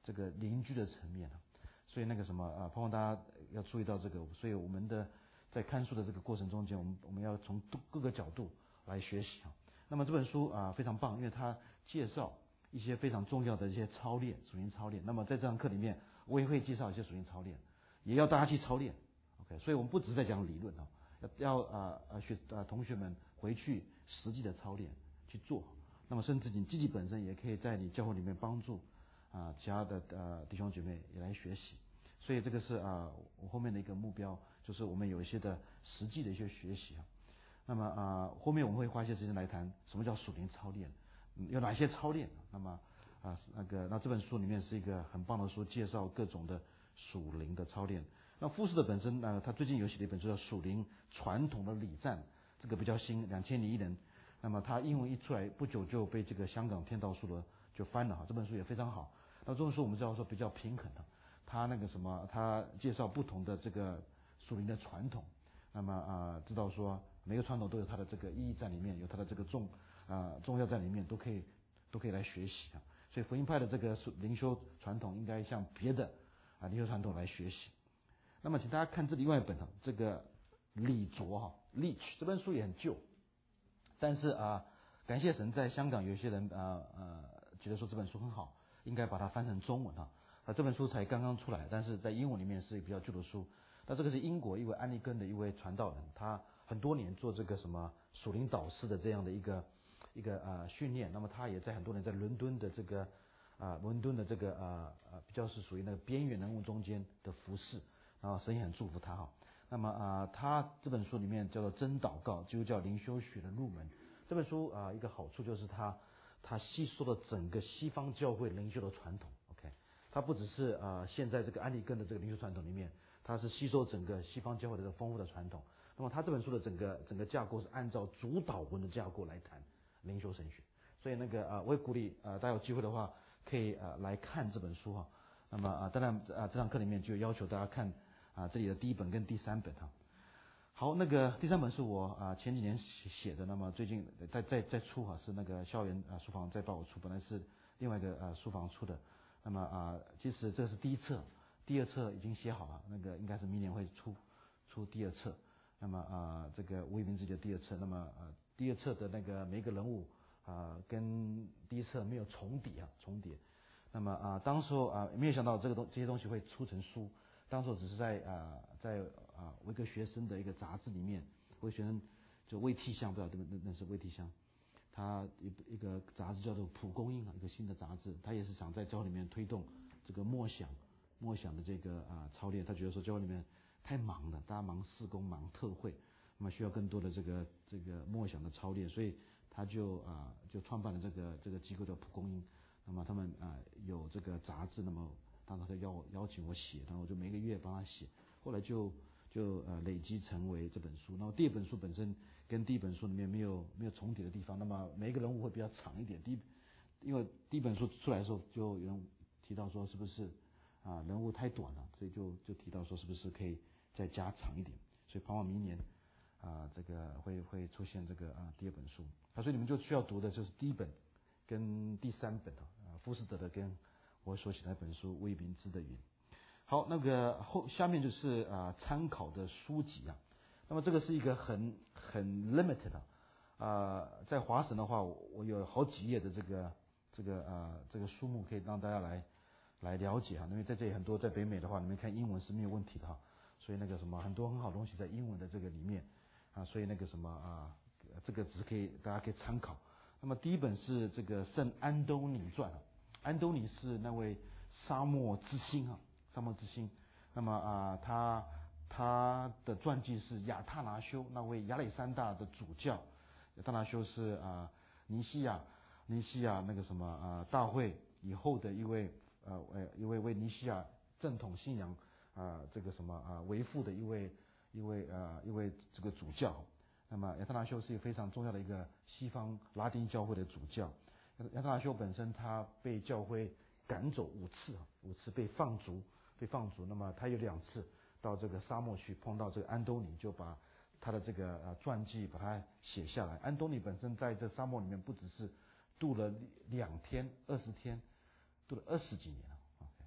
这个邻居的层面啊。所以那个什么啊，盼望大家要注意到这个。所以我们的在看书的这个过程中间，我们我们要从各个角度来学习啊。那么这本书啊非常棒，因为它介绍一些非常重要的一些操练，属灵操练。那么在这堂课里面，我也会介绍一些属灵操练，也要大家去操练。OK， 所以我们不只是在讲理论啊，要要啊啊学啊同学们回去实际的操练去做。那么甚至你自己本身也可以在你教会里面帮助啊其他的呃弟兄姐妹也来学习。所以这个是啊我后面的一个目标，就是我们有一些的实际的一些学习啊。那么啊后面我们会花一些时间来谈什么叫属灵操练，嗯，有哪些操练。那么啊那个那这本书里面是一个很棒的书，介绍各种的属灵的操练。那富士的本身呢，他最近有写了一本书叫《属灵传统的礼赞》，这个比较新，两千零一年。那么他英文一出来不久就被这个香港天道书的就翻了哈，这本书也非常好。那这本书我们知道说比较平衡的，他那个什么，他介绍不同的这个属灵的传统。那么啊、呃，知道说每个传统都有它的这个意义在里面，有它的这个重啊、呃、重要在里面，都可以都可以来学习啊。所以福音派的这个灵修传统应该向别的啊灵修传统来学习。那么请大家看这另外一本啊，这个李卓哈 Leach 这本书也很旧，但是啊，感谢神，在香港有些人啊呃觉得说这本书很好，应该把它翻成中文哈。啊，这本书才刚刚出来，但是在英文里面是比较旧的书。那这个是英国一位安利根的一位传道人，他很多年做这个什么属灵导师的这样的一个一个呃训练。那么他也在很多年在伦敦的这个啊、呃、伦敦的这个呃呃比较是属于那个边缘人物中间的服侍，然后神也很祝福他哈。那么啊、呃、他这本书里面叫做真祷告，基督教灵修学的入门。这本书啊、呃、一个好处就是他他吸收了整个西方教会灵修的传统。OK， 他不只是啊、呃、现在这个安利根的这个灵修传统里面。它是吸收整个西方教会的这个丰富的传统。那么他这本书的整个整个架构是按照主导文的架构来谈灵修神学。所以那个啊、呃，我也鼓励啊、呃、大家有机会的话可以啊、呃、来看这本书哈。那么啊、呃、当然啊、呃、这堂课里面就要求大家看啊、呃、这里的第一本跟第三本哈。好，那个第三本是我啊、呃、前几年写的，那么最近在在在出哈，是那个校园啊、呃、书房在帮我出，本来是另外一个呃书房出的。那么啊、呃、其实这是第一册。第二册已经写好了，那个应该是明年会出出第二册。那么啊、呃，这个吴以明自己的第二册，那么呃，第二册的那个每一个人物啊、呃，跟第一册没有重叠啊，重叠。那么啊、呃，当时候啊、呃，没有想到这个东这些东西会出成书。当时候只是在啊、呃，在啊，我一个学生的一个杂志里面，我学生就魏替香，不知道对不对？那是魏替香，他一一个杂志叫做《蒲公英》啊，一个新的杂志，他也是想在教会里面推动这个默想。默想的这个啊操练，他觉得说教会里面太忙了，大家忙事工忙特会，那么需要更多的这个这个默想的操练，所以他就啊就创办了这个这个机构的蒲公英。那么他们啊有这个杂志，那么当时他邀邀请我写，然后我就每个月帮他写，后来就就呃累积成为这本书。那么第二本书本身跟第一本书里面没有没有重叠的地方，那么每一个人物会比较长一点。第一因为第一本书出来的时候，就有人提到说是不是啊，人物太短了，所以就就提到说是不是可以再加长一点，所以盼望明年啊这个会会出现这个啊第二本书。啊，所以你们就需要读的就是第一本跟第三本啊，富士德的跟我所写的那本书《未明知的云》。好，那个后下面就是啊参考的书籍啊，那么这个是一个很很 limited 的啊，在华神的话，我有好几页的这个这个啊这个书目可以让大家来。来了解哈，因为在这里很多在北美的话，你们看英文是没有问题的哈，所以那个什么很多很好的东西在英文的这个里面啊，所以那个什么啊，这个只是可以大家可以参考。那么第一本是这个圣安东尼传啊，安东尼是那位沙漠之星啊，沙漠之星。那么啊，他他的传记是亚他拿修那位亚历山大的主教，亚他拿修是啊尼西亚尼西亚那个什么啊大会以后的一位。呃，呃，一位为尼西亚正统信仰啊、呃，这个什么啊、呃、维护的一位一位啊、呃、一位这个主教。那么亚特拿修是一个非常重要的一个西方拉丁教会的主教。亚特拿修本身他被教会赶走五次，五次被放逐，被放逐。那么他有两次到这个沙漠去碰到这个安东尼，就把他的这个呃传记把它写下来。安东尼本身在这沙漠里面不只是度了两天二十天。度了二十几年了 ，OK，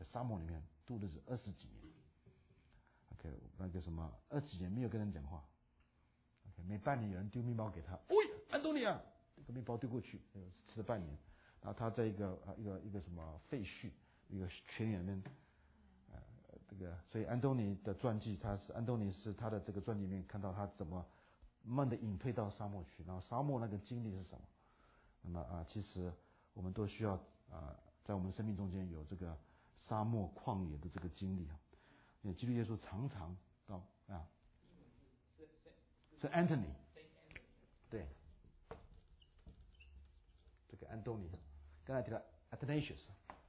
沙漠里面度日子二十几年。OK， 那个什么二十几年没有跟人讲话。OK， 每半年有人丢面包给他，喂，安东尼啊，这个面包丢过去，吃了半年。然后他在一个呃一个一个什么废墟一个泉眼里面，呃这个所以安东尼的传记，他是安东尼是他的这个传记里面看到他怎么慢慢的隐退到沙漠去，然后沙漠那个经历是什么？那么啊，其实我们都需要啊，在我们生命中间有这个沙漠旷野的这个经历啊。因为基督耶稣常常到啊，是 Anthony， 对，这个安东尼，刚才提到 Athanasius，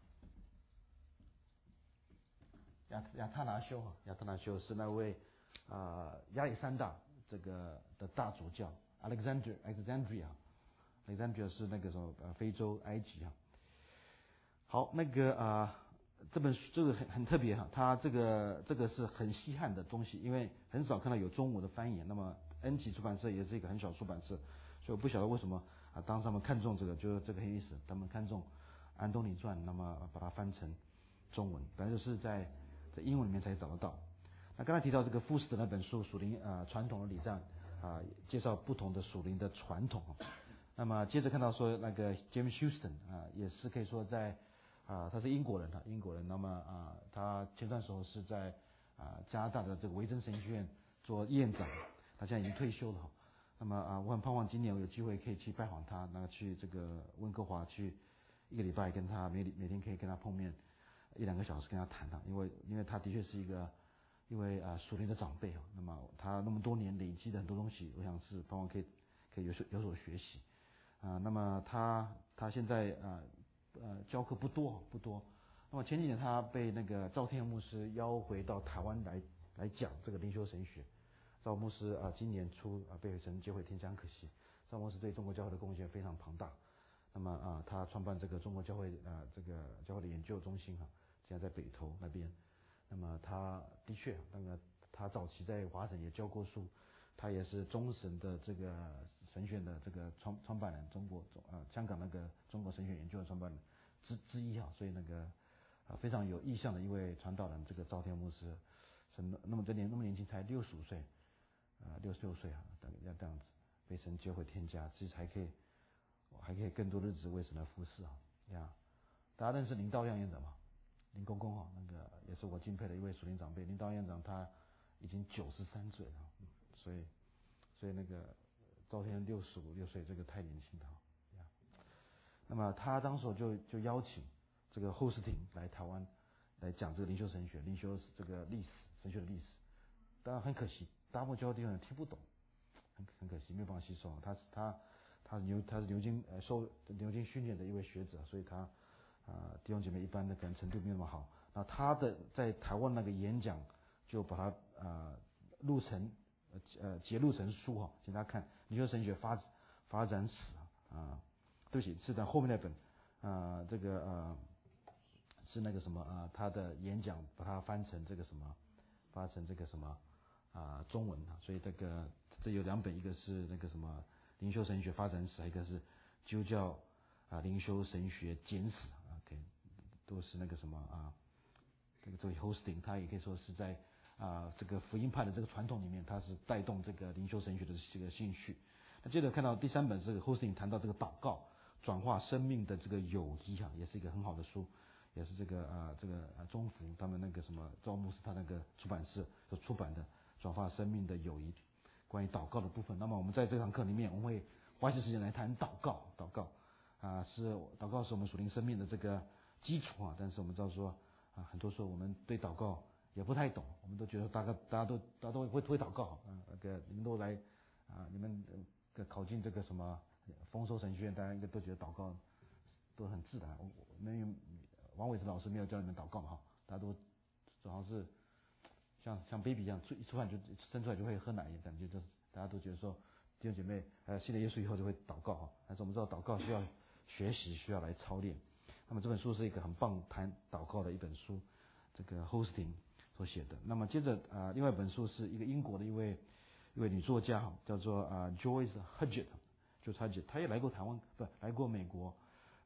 亚亚特拿修哈，亚特拿修是那位啊亚历山大这个的大主教 Alexander Alexandria。Alexandria 是那个什么呃非洲埃及啊。好，那个啊、呃、这本书这个很很特别哈，它这个这个是很稀罕的东西，因为很少看到有中文的翻译。那么恩启出版社也是一个很小出版社，所以我不晓得为什么啊，当他们看中这个，就是这个很有意思，他们看中安东尼传，那么把它翻成中文，本来就是在在英文里面才找得到。那刚才提到这个富士的那本书属灵啊传统的礼赞啊，介绍不同的属灵的传统。那么接着看到说那个 James Houston 啊，也是可以说在啊，他是英国人啊，英国人。那么啊，他前段时候是在啊加拿大的这个维珍神学院做院长，他现在已经退休了。那么啊，我很盼望今年我有机会可以去拜访他，那去这个温哥华去一个礼拜跟他每每天可以跟他碰面一两个小时跟他谈谈，因为因为他的确是一个因为啊属灵的长辈啊，那么他那么多年累积的很多东西，我想是盼望可以可以有所有所学习。啊，那么他他现在呃呃教课不多不多，那么前几年他被那个赵天牧师邀回到台湾来来讲这个灵修神学。赵牧师啊今年初啊被神接回天家，很可惜。赵牧师对中国教会的贡献非常庞大。那么啊他创办这个中国教会啊这个教会的研究中心哈，现在在北投那边。那么他的确那个他早期在华神也教过书。他也是中神的这个神学的这个创创办人，中国中啊香港那个中国神学研究的创办人之之一哈，所以那个啊非常有意向的一位传道人，这个赵天牧师是那么这年那么年轻才六十五岁啊六十六岁啊，等要这样子被神接回天家，其实还可以还可以更多日子为神来服侍啊呀。大家认识林道阳院长吗？林公公哈，那个也是我敬佩的一位属灵长辈。林道阳院长他已经九十三岁了。嗯所以，所以那个赵天六十五六岁，这个太年轻了呀。那么他当时就就邀请这个侯斯廷来台湾来讲这个灵修神学、灵修这个历史、神学的历史。当然很可惜，大部分教会弟兄听不懂，很很可惜，没有办法吸收。他是他他是牛他是牛津呃受牛津训练的一位学者，所以他啊、呃、弟兄姐妹一般的可能程度没有那么好。那他的在台湾那个演讲就把它啊、呃、录成。呃呃，节录成书哈，请大家看《灵修神学发发展史》啊，对不起，是在后面那本啊，这个呃是那个什么啊，他的演讲把它翻成这个什么，翻成这个什么啊中文啊，所以这个这有两本，一个是那个什么《灵修神学发展史》，一个是基督教啊灵修神学简史啊，OK， 都是那个什么啊，这个作为 hosting， 他也可以说是在。啊，这个福音派的这个传统里面，它是带动这个灵修神学的这个兴趣。那接着看到第三本这个 Hosting 谈到这个祷告转化生命的这个友谊哈，也是一个很好的书，也是这个啊这个啊中福他们那个什么赵牧师他那个出版社所出版的转化生命的友谊，关于祷告的部分。那么我们在这堂课里面，我们会花一些时间来谈祷告，祷告啊是祷告是我们属灵生命的这个基础啊。但是我们知道说啊，很多时候我们对祷告也不太懂，我们都觉得大家大家都大家都会会祷告啊，那个你们都来啊，你们呃考进这个什么丰收神学院，大家应该都觉得祷告都很自然。我们王伟成老师没有教你们祷告嘛哈，大家都好像是像像 baby 一样，一出来就生出来就会喝奶一样，感觉就是大家都觉得说弟兄姐妹呃信了耶稣以后就会祷告哈，但是我们知道祷告需要学习，需要来操练。那么这本书是一个很棒谈祷告的一本书，这个 Hosting所写的。那么接着啊、呃，另外一本书是一个英国的一位一位女作家哈，叫做啊、呃、Joyce Hudgett， Joyce Hudgett， 她也来过台湾，不来过美国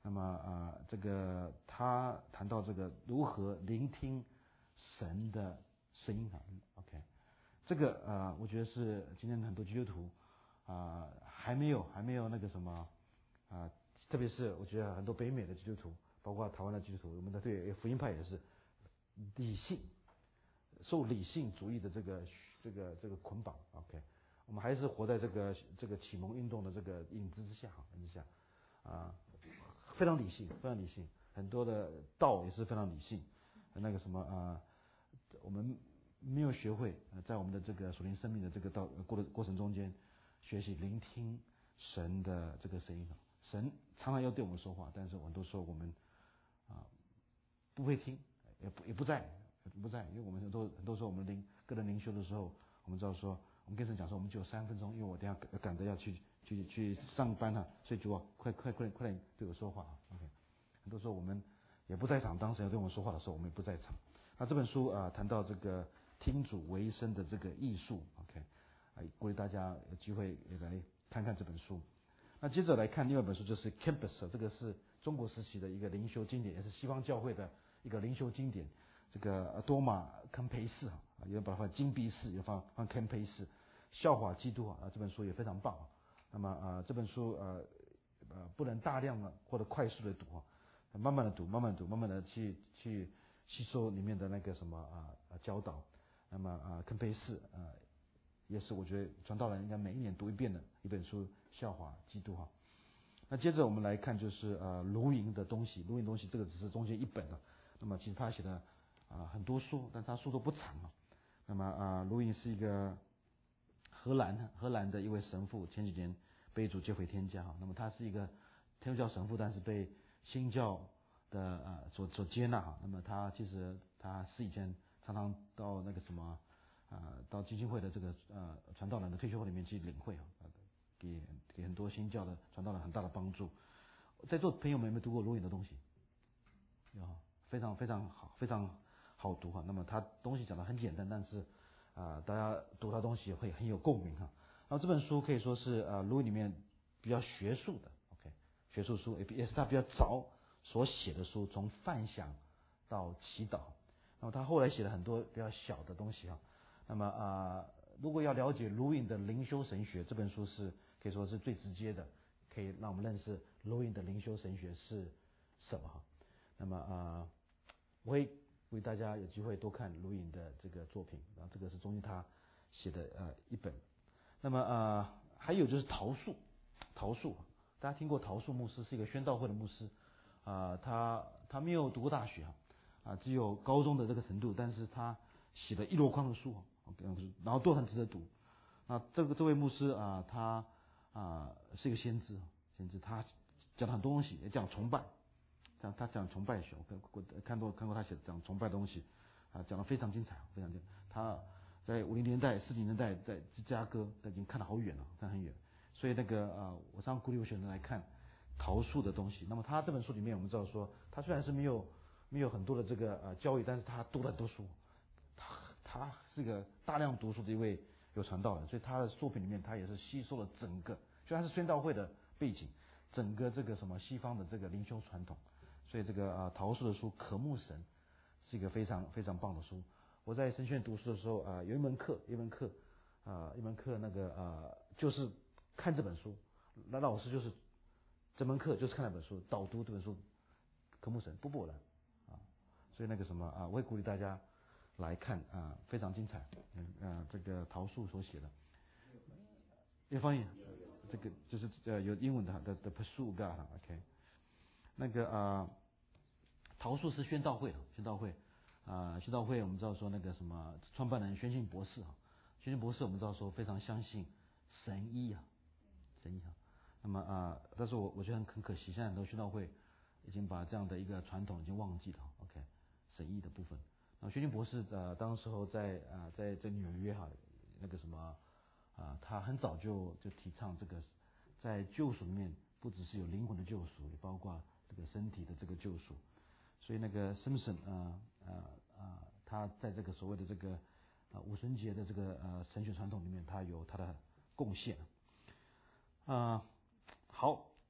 那么啊、呃，这个他谈到这个如何聆听神的声音啊 ，OK， 这个啊、呃，我觉得是今天很多基督徒啊、呃、还没有还没有那个什么啊、呃，特别是我觉得很多北美的基督徒，包括台湾的基督徒，我们的对福音派也是理性受理性主义的这个这个这个捆绑 ，OK， 我们还是活在这个这个启蒙运动的这个影子之下，影子之下啊。非常理性，非常理性，很多的道也是非常理性。那个什么啊、呃，我们没有学会在我们的这个属灵生命的这个道过的过程中间，学习聆听神的这个声音。神常常要对我们说话，但是很多时候我们啊、呃、不会听，也不也不在，不在，因为我们很多很多时候我们灵个人灵修的时候，我们知道说，我们跟神讲说，我们就有三分钟，因为我等下赶赶着要去。去去上班啊，所以主啊，快快快快点对我说话啊 ！OK， 很多时候我们也不在场，当时要对我们说话的时候，我们也不在场。那这本书啊，谈到这个听主为声的这个艺术 ，OK， 啊，鼓励大家有机会也来看看这本书。那接着来看另外一本书，就是 Campus， 这个是中国时期的一个灵修经典，也是西方教会的一个灵修经典。这个多马坎培士啊，有人把它放金币士，有放放坎培士，效法基督啊，这本书也非常棒啊。那么啊、呃，这本书呃呃不能大量的或者快速的读啊，慢慢的读，慢慢读，慢慢的去去吸收里面的那个什么啊、呃、教导。那么啊，肯培士啊也是我觉得传道人应该每一年读一遍的一本书，效法基督哈。那接着我们来看就是呃卢营的东西，卢营东西这个只是中间一本了。那么其实他写的啊、呃、很多书，但他书都不长啊。那么啊卢营是一个。荷兰荷兰的一位神父，前几年被主接回天家哈。那么他是一个天主教神父，但是被新教的呃所所接纳哈。那么他其实他是以前常常到那个什么啊、呃、到基金会的这个呃传道人的退休会里面去领会啊，给给很多新教的传道人很大的帮助。在座朋友们有没有读过卢营的东西？有，非常非常好，非常好读哈。那么他东西讲的很简单，但是。啊、呃，大家读他东西会很有共鸣哈。然后这本书可以说是呃卢营里面比较学术的 ，OK， 学术书也也是他比较早所写的书，从泛想到祈祷。那么他后来写了很多比较小的东西哈。那么啊、呃，如果要了解卢营的灵修神学，这本书是可以说是最直接的，可以让我们认识卢营的灵修神学是什么哈。那么啊、呃，我会。为大家有机会多看卢营的这个作品，然后这个是中间他写的呃一本。那么呃还有就是陶树，陶树，大家听过陶树牧师是一个宣道会的牧师啊、呃，他他没有读过大学啊，啊只有高中的这个程度，但是他写了一箩筐的书，然后都很值得读。那这个这位牧师啊、呃，他啊、呃、是一个先知，先知他讲了很多东西，也讲崇拜。他讲崇拜学，我看看过看过他写讲崇拜的东西，啊，讲得非常精彩，非常精彩。他在五零年代、四零年代在芝加哥，他已经看得好远了，看很远。所以那个啊、呃，我常鼓励我学生来看陶树的东西。那么他这本书里面，我们知道说，他虽然是没有没有很多的这个呃教育，但是他读了很多书，他他是一个大量读书的一位有传道人，所以他的作品里面，他也是吸收了整个，虽然是宣道会的背景，整个这个什么西方的这个灵修传统。所以这个啊陶树的书《渴慕神》是一个非常非常棒的书。我在神学院读书的时候啊、呃，有一门课，一门课啊、呃，一门课那个啊、呃，就是看这本书。那老师就是这门课就是看那本书，导读这本书《渴慕神》不不了啊。所以那个什么啊，我也鼓励大家来看啊，非常精彩。嗯啊，这个陶树所写的，一方面这个就是呃有英文的的的 Pursuit God，OK， 那个啊。陶树是宣道会的，宣道会啊、呃，宣道会我们知道说那个什么创办人宣信博士啊，宣信博士我们知道说非常相信神医啊，神医啊。那么啊、呃，但是我我觉得很很可惜，现在很多宣道会已经把这样的一个传统已经忘记了 ，OK， 神医的部分。那宣信博士呃，当时候在啊、呃，在在纽约哈，那个什么啊、呃，他很早就就提倡这个，在救赎里面不只是有灵魂的救赎，也包括这个身体的这个救赎。所以那个 Simpson 啊啊啊，他在这个所谓的这个啊五旬节的这个呃神学传统里面，他有他的贡献啊、呃。好，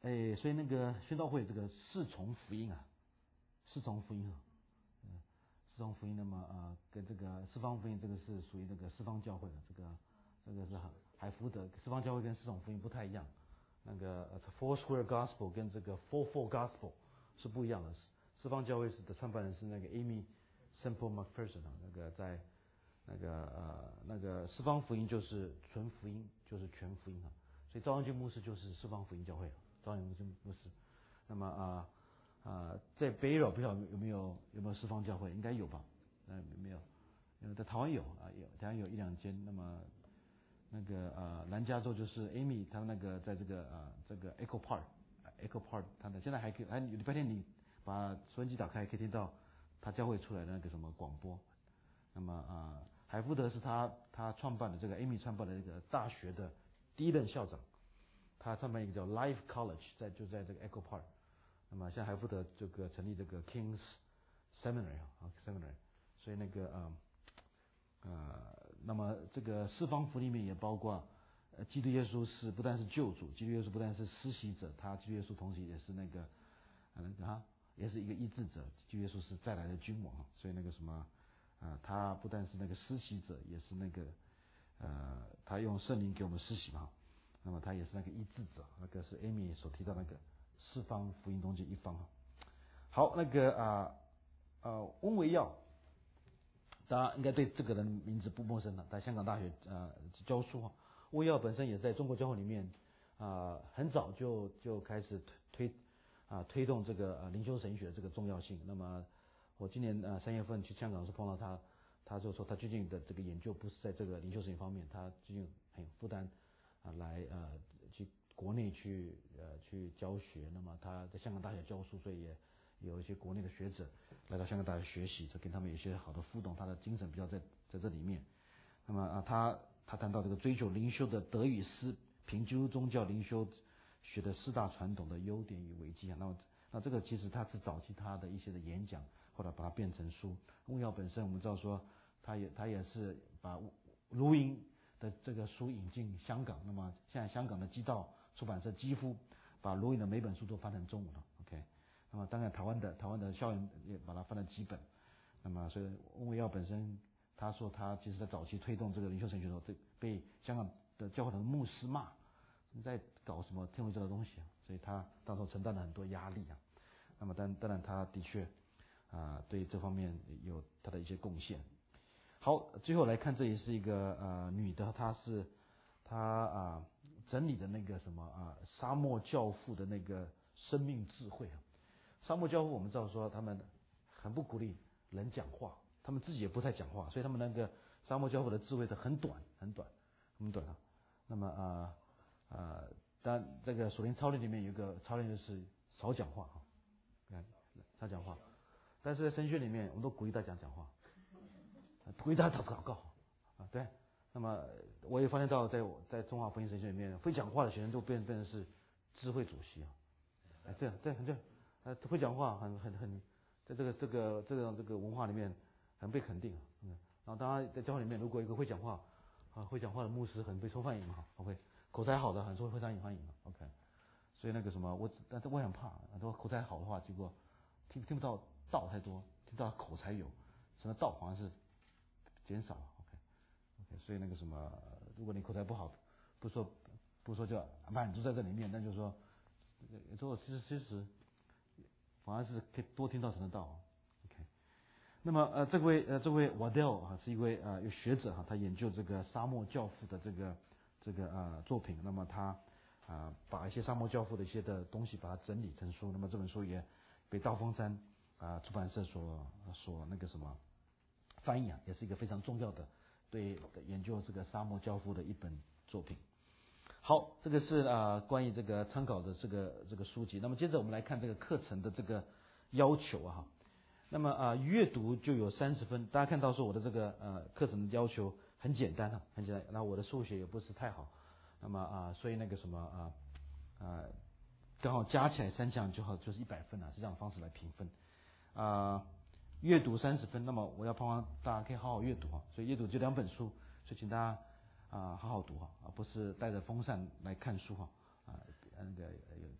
哎，所以那个宣道会这个四重福音啊，四重福音啊，嗯，四重福音，那么啊、呃，跟这个四方福音这个是属于这个四方教会的，这个这个是海海福德四方教会跟四重福音不太一样，那个 Four Square Gospel 跟这个 Four Four Gospel 是不一样的。四方教会是的创办人是那个 Amy Semple McPherson 啊，那个在那个呃那个四方福音就是纯福音，就是全福音啊，所以赵阳军牧师就是四方福音教会啊，赵阳军牧师。那么啊啊、呃呃、在北柔不晓得有没有有没有四方教会，应该有吧？呃没有，因为在台湾有啊有，台湾有一两间。那么那个呃南加州就是 Amy 他们那个在这个呃这个 Echo Park Echo Park 他的现在还可以，还礼拜天你把收音机打开可以听到他教会出来的那个什么广播。那么啊、呃、海福德是他他创办的这个 Amy 创办的这个大学的第一任校长，他创办一个叫 Life College 在就在这个 Echo Park。那么像海福德这个成立这个 King's Seminary 啊 Seminary， 所以那个呃呃那么这个四方福里面也包括呃基督耶稣是不但是救主，基督耶稣不但是施洗者，他基督耶稣同时也是那个那个哈也是一个医治者，基督耶稣是再来的君王，所以那个什么啊、呃、他不但是那个施洗者，也是那个呃他用圣灵给我们施洗嘛，那么他也是那个医治者，那个是 Amy 所提到那个四方福音中间一方。好，那个啊呃温维耀，大家应该对这个人名字不陌生了，在香港大学呃教书哈。温维耀本身也在中国教会里面啊、呃、很早就就开始推推啊推动这个呃灵修神学这个重要性。那么我今年呃三月份去香港是碰到他，他就说他最近的这个研究不是在这个灵修神学方面，他最近很负担啊来呃去国内去呃去教学。那么他在香港大学教书，所以也有一些国内的学者来到香港大学学习，就跟他们有一些好的互动，他的精神比较在在这里面。那么啊他他谈到这个追求灵修的德与失，评究宗教灵修学的四大传统的优点与危机啊。那么那这个其实他是早期他的一些的演讲，后来把它变成书。温耀本身我们知道说，他也他也是把录音的这个书引进香港。那么现在香港的基道出版社几乎把录音的每本书都翻成中文了。OK， 那么当然台湾的台湾的校园也把它翻了几本。那么所以温维耀本身他说他其实在早期推动这个灵修神学的时候，被香港的教会的牧师骂，你在搞什么天主教的东西啊，所以他当时承担了很多压力啊。那么当当然他的确啊、呃、对这方面有他的一些贡献。好，最后来看，这也是一个呃女的，她是她啊、呃、整理的那个什么啊、呃、沙漠教父的那个生命智慧啊。沙漠教父我们知道说他们很不鼓励人讲话，他们自己也不太讲话，所以他们那个沙漠教父的智慧是很短很短很短啊。那么啊啊，但、呃、这个属灵操练里面有一个操练就是少讲话啊，看少讲话。但是在神学里面，我们都鼓励大家讲话，鼓励大家祷告啊。对，那么我也发现到在我在中华福音神学里面，会讲话的学生都变变成是智慧主席啊。哎，这样对对，呃，会讲话很很很，在这个这个这个这个文化里面很被肯定啊。嗯，然后当然在教会里面，如果一个会讲话啊会讲话的牧师很被受欢迎嘛 ，OK， 口才好的很受会受欢迎嘛 ，OK。所以那个什么，我但是我很怕，很多口才好的话，结果听听不到道太多，听到口才有，什么道好像是减少 ，OK OK。所以那个什么，如果你口才不好，不说不说就满足在这里面，那就是说，做其实其实反而是可以多听到神的道 ，OK。那么呃，这位呃这位 Waddell 啊，是一位呃有学者哈，他研究这个沙漠教父的这个这个呃作品，那么他啊、呃、把一些沙漠教父的一些的东西把它整理成书，那么这本书也被道风山啊、呃、出版社所所那个什么翻译啊，也是一个非常重要的对研究这个沙漠教父的一本作品。好，这个是啊、呃、关于这个参考的这个这个书籍。那么接着我们来看这个课程的这个要求啊。那么啊、呃、阅读就有三十分，大家看到说我的这个呃课程的要求很简单啊，很简单。那我的数学也不是太好，那么啊、呃、所以那个什么啊啊刚好加起来三项就好，就是一百分啊，是这样的方式来评分啊。呃阅读三十分，那么我要盼望大家可以好好阅读啊，所以阅读就两本书，所以请大家啊好好读哈，而不是带着风扇来看书哈啊，那个可以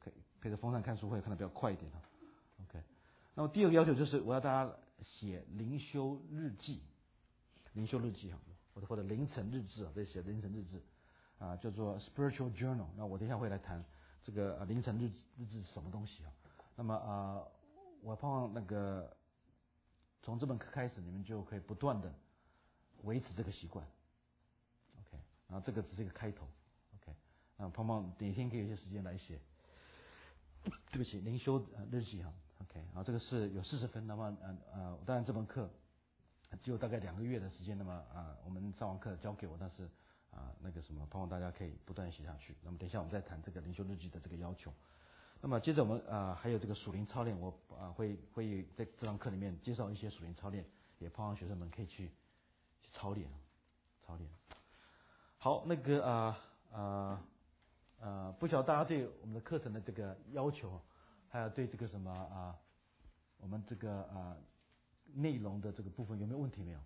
配着风扇看书会看得比较快一点啊。OK， 那么第二个要求就是我要大家写灵修日记，灵修日记哈，或者或者凌晨日志啊，这写凌晨日志啊，叫做 spiritual journal。那我等一下会来谈这个、呃、凌晨日日志是什么东西啊？那么啊、呃，我盼望那个从这门课开始，你们就可以不断的维持这个习惯。OK， 然后这个只是一个开头。OK， 那盼望哪天可以有一些时间来写。对不起，灵修呃日记哈 ，OK， 然后这个是有四十分，那么呃呃，当然这门课只有大概两个月的时间，那么啊、呃，我们上完课交给我，但是啊、呃、那个什么，盼望大家可以不断写下去。那么等一下我们再谈这个灵修日记的这个要求。那么接着我们啊、呃、还有这个属灵操练，我啊、呃、会会在这堂课里面介绍一些属灵操练，也盼望学生们可以去去操练操练。好，那个啊啊。呃呃，不晓得大家对我们的课程的这个要求，还有对这个什么啊，我们这个啊内容的这个部分有没有问题没有？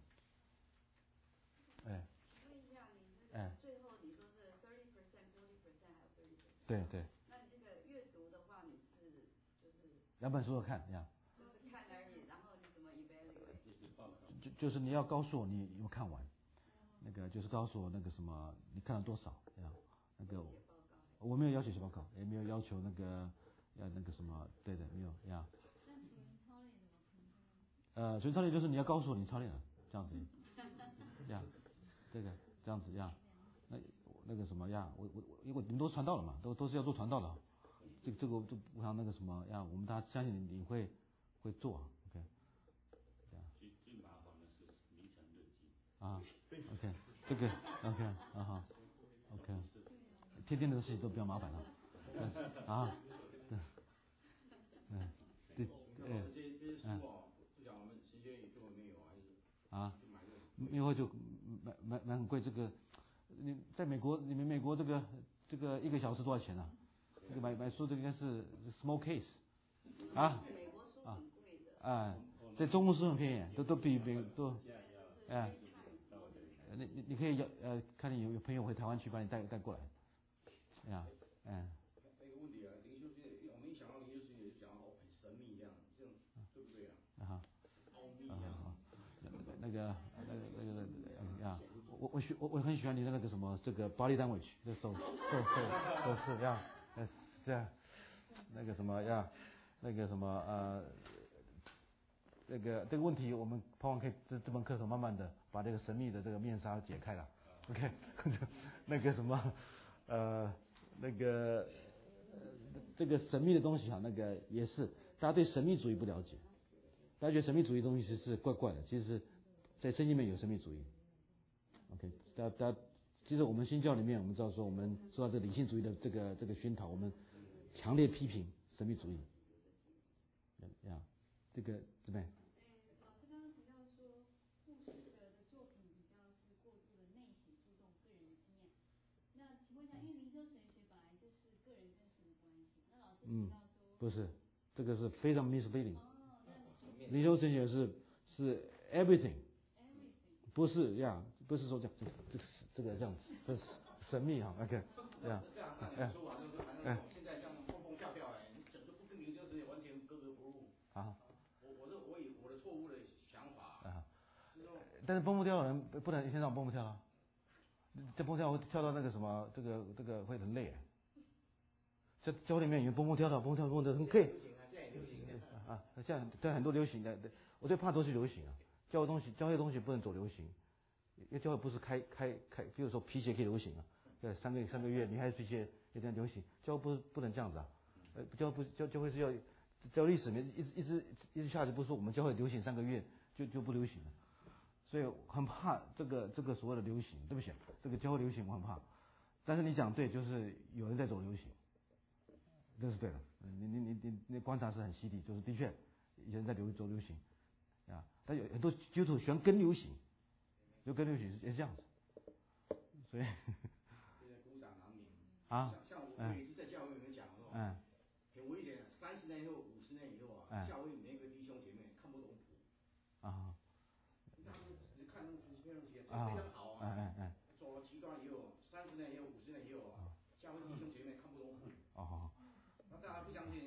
哎， 问一下你那个最后你说是 thirty percent, forty percent 还有 thirty percent？ 对对。 那你这个阅读的话，你是就是两本书都看呀？ 就是看而已，然后你怎么 evaluate？ 就就是你要告诉我你有没有看完，那个就是告诉我那个什么你看了多少呀？那个。我没有要求写报告，也没有要求那个要那个什么，对的，没有呀。 那属灵操练怎么评估？ 呃，属灵操练就是你要告诉我你操练了，这样子，呀，这个这样子呀，那那个什么呀，我我我，因为你们都传道了嘛，都都是要做传道的，这个这个就不像那个什么呀，我们大家相信你你会会做 ，OK， 这样。 最最麻烦的是凌晨日记。 啊 ，OK， 这个 OK 啊好 ，OK。天天的事情都比较麻烦了，啊，对，嗯，对， 哎，这这些书啊，不讲我们新鲜宇宙没有还是啊，没有就买买买很贵。这个你在美国，你们美国这个这个一个小时多少钱啊？这个买买书这个应该是 small case， 啊， 美国书很贵的， 啊，在中国书很便宜，都都比美都，哎，你你你可以要呃，看你有有朋友回台湾去，把你带带过来。呀，嗯。 还有一个问题啊，灵修学，我们一想到灵修学，就讲好很神秘这样，这样对不对啊？ 啊奥秘啊。 那个那个那个那个呀，我我喜我我很喜欢你的那个什么这个 body language， 这手手手手势呀，呃这样，那个什么呀，那个什么呃，这个这个问题我们盼望可以这这门课程慢慢的把这个神秘的这个面纱解开了 ，OK， 那个什么呃。那个呃，这个神秘的东西哈，那个也是大家对神秘主义不了解，大家觉得神秘主义东西是怪怪的，其实在圣经里面有神秘主义。OK， 大家大家，其实我们新教里面，我们知道说，我们受到这个理性主义的这个这个熏陶，我们强烈批评神秘主义。呀，这个这边。 呃，老师刚刚提到说，故事的的作品比较是过度的内省，注重个人的经验。那请问一下，因为灵修神学本来就是个人跟神的关系，那老师提到说， 不是，这个是非常 misleading。 哦，那灵修神学是是 everything， 不是呀，不是说这样这这这个这样子，这是神秘哈 ，OK， 这样。 这样那你说完了说，反正现在这样蹦蹦跳跳哎，你整个不跟灵修神学完全格格不入。 啊。 我我是我以我的错误的想法。 啊。但是蹦蹦跳的人不能一天到晚蹦蹦跳啊。这蹦跳会跳到那个什么，这个这个会很累哎。这教里面有蹦蹦跳跳，蹦跳蹦的很可以。 现在也流行啊，现在对很多流行的，对，我最怕都是流行啊。教会东西，教会东西不能走流行，因为教会不是开开开，比如说皮鞋可以流行啊，对，三个三个月女孩子皮鞋有点流行，教会不是不能这样子啊。呃，教会不教教会是要教历史里面一直一直一直下去，不是说我们教会流行三个月就就不流行了。所以很怕这个这个所谓的流行，对不起，这个教会流行我很怕。但是你讲对，就是有人在走流行，这是对的。你你你你你观察是很犀利，就是的确有人在流走流行啊，但有很多基督徒喜欢跟流行，就跟流行也是这样子，所以现在鼓掌难免啊， 像像我有一次在教会里面讲说，嗯，很危险，三十年以后、五十年以后啊，教会每个弟兄姐妹看不懂谱啊。 他们只看那种非常非常好啊， 哎哎， 走了极端以后，三十年以后、五十年以后啊，教会弟兄姐妹看不懂谱。 哦。 那大家不相信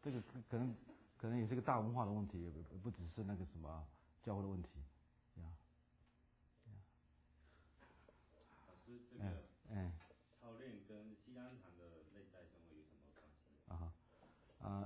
这个可能可能也是个大文化的问题，不不只是那个什么教会的问题，呀，呀。 老师，这个哎， 操练跟西安堂的内在生活有什么关系？ 啊啊，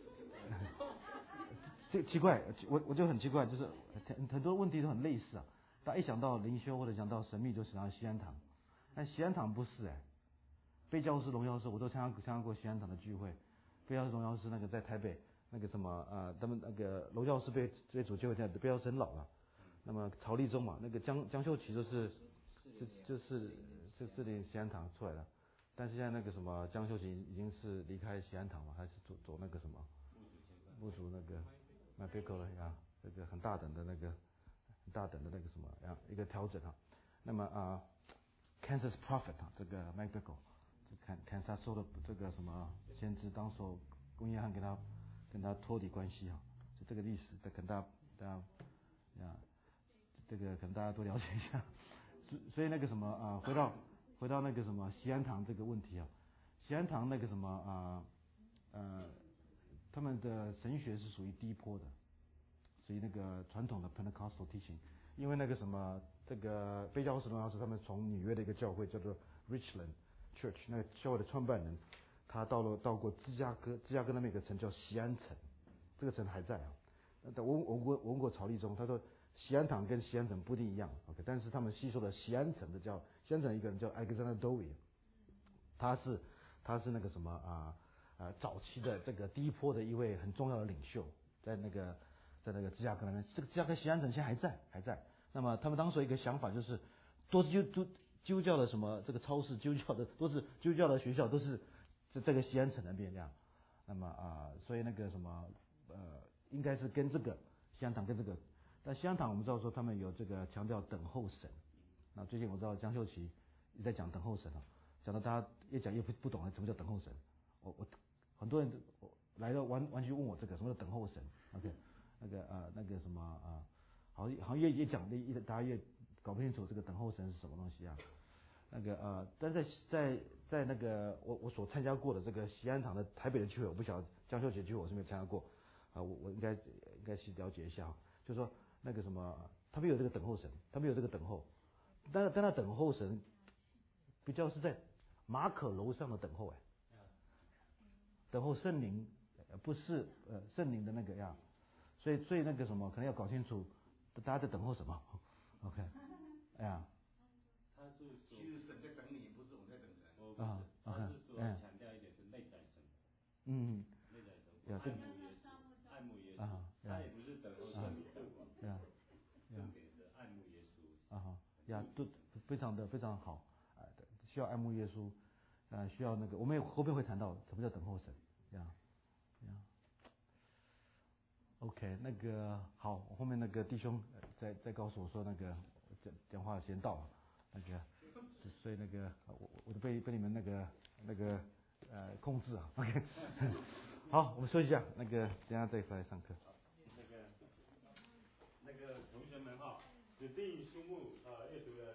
这奇怪，我我就很奇怪，就是很很多问题都很类似啊。大家一想到灵修或者想到神秘，就想到西安堂，但西安堂不是哎。非教士、荣耀士，我都参加参加过西安堂的聚会。非教士、荣耀士那个在台北那个什么呃，他们那个荣耀士被被主教会在非教士很老了。那么曹立忠嘛，那个江江秀琪就是就就是是是领西安堂出来的，但是现在那个什么江秀琪已经是离开西安堂嘛，还是走走那个什么牧主那个麦贝克了呀，这个很大等的那个很大等的那个什么呀一个调整啊。那么啊、呃、，Kansas Prophet 啊，这个麦贝克。看看他说的这个什么先知，当时公约翰跟他跟他脱离关系啊，就这个历史，可能大家大家呀，这个可能大家多了解一下。所以那个什么啊，回到回到那个什么西安堂这个问题啊，西安堂那个什么啊呃，他们的神学是属于低坡的，属于那个传统的 Pentecostal teaching， 因为那个什么这个非教士荣耀士他们从纽约的一个教会叫做 Richland Church， 那个教会的创办人，他到了到过芝加哥，芝加哥那边有个城叫西安城，这个城还在啊。我我我问过我问过曹立忠，他说西安堂跟西安城不一定一样 ，OK， 但是他们吸收了西安城的叫西安城一个人叫 Alexander Dowie， 他是他是那个什么啊啊早期的这个第一波的一位很重要的领袖，在那个在那个芝加哥那边，这个芝加哥西安城现在还在还在。那么他们当时有一个想法就是多就都。基督教的什么这个超市，基督教的都是基督教的学校，都是这这个西安城那边这样。那么啊、呃，所以那个什么呃，应该是跟这个西安堂跟这个，但西安堂我们知道说他们有这个强调等候神。那最近我知道江秀琪也在讲等候神啊，讲到大家越讲越不不懂了，什么叫等候神？我我很多人我来了完完全问我这个什么叫等候神 ？OK， 那个呃那个什么啊、呃，好像好像越越讲的越大家越搞不清楚这个等候神是什么东西啊。那个呃，但在在在那个我我所参加过的这个西安堂的台北的聚会，我不晓得江秀杰聚会我是没有参加过啊、呃，我我应该应该去了解一下，就是说那个什么，他们有这个等候神，他们有这个等候，但但那等候神比较是在马可楼上的等候哎，等候圣灵，不是呃圣灵的那个呀，所以所以那个什么可能要搞清楚大家在等候什么 ，OK， 哎呀。 其实神在等你，不是我们在等神。 我不是，他是说强调一点是内在生活。 嗯， 内在生活，爱慕耶稣，爱慕耶稣，他也不是等候圣灵的光。对啊，重点是爱慕耶稣。 啊哈，呀，都非常的非常好，啊，需要爱慕耶稣，呃，需要那个，我们也后面会谈到什么叫等候神，呀呀。OK， 那个好，后面那个弟兄再再告诉我说那个讲讲话时间到了。那个，所以那个我我都被被你们那个那个呃控制啊 ，OK， 好，我们休息一下，那个等下再回来上课。 那个那个同学们哈，指定书目呃阅读的。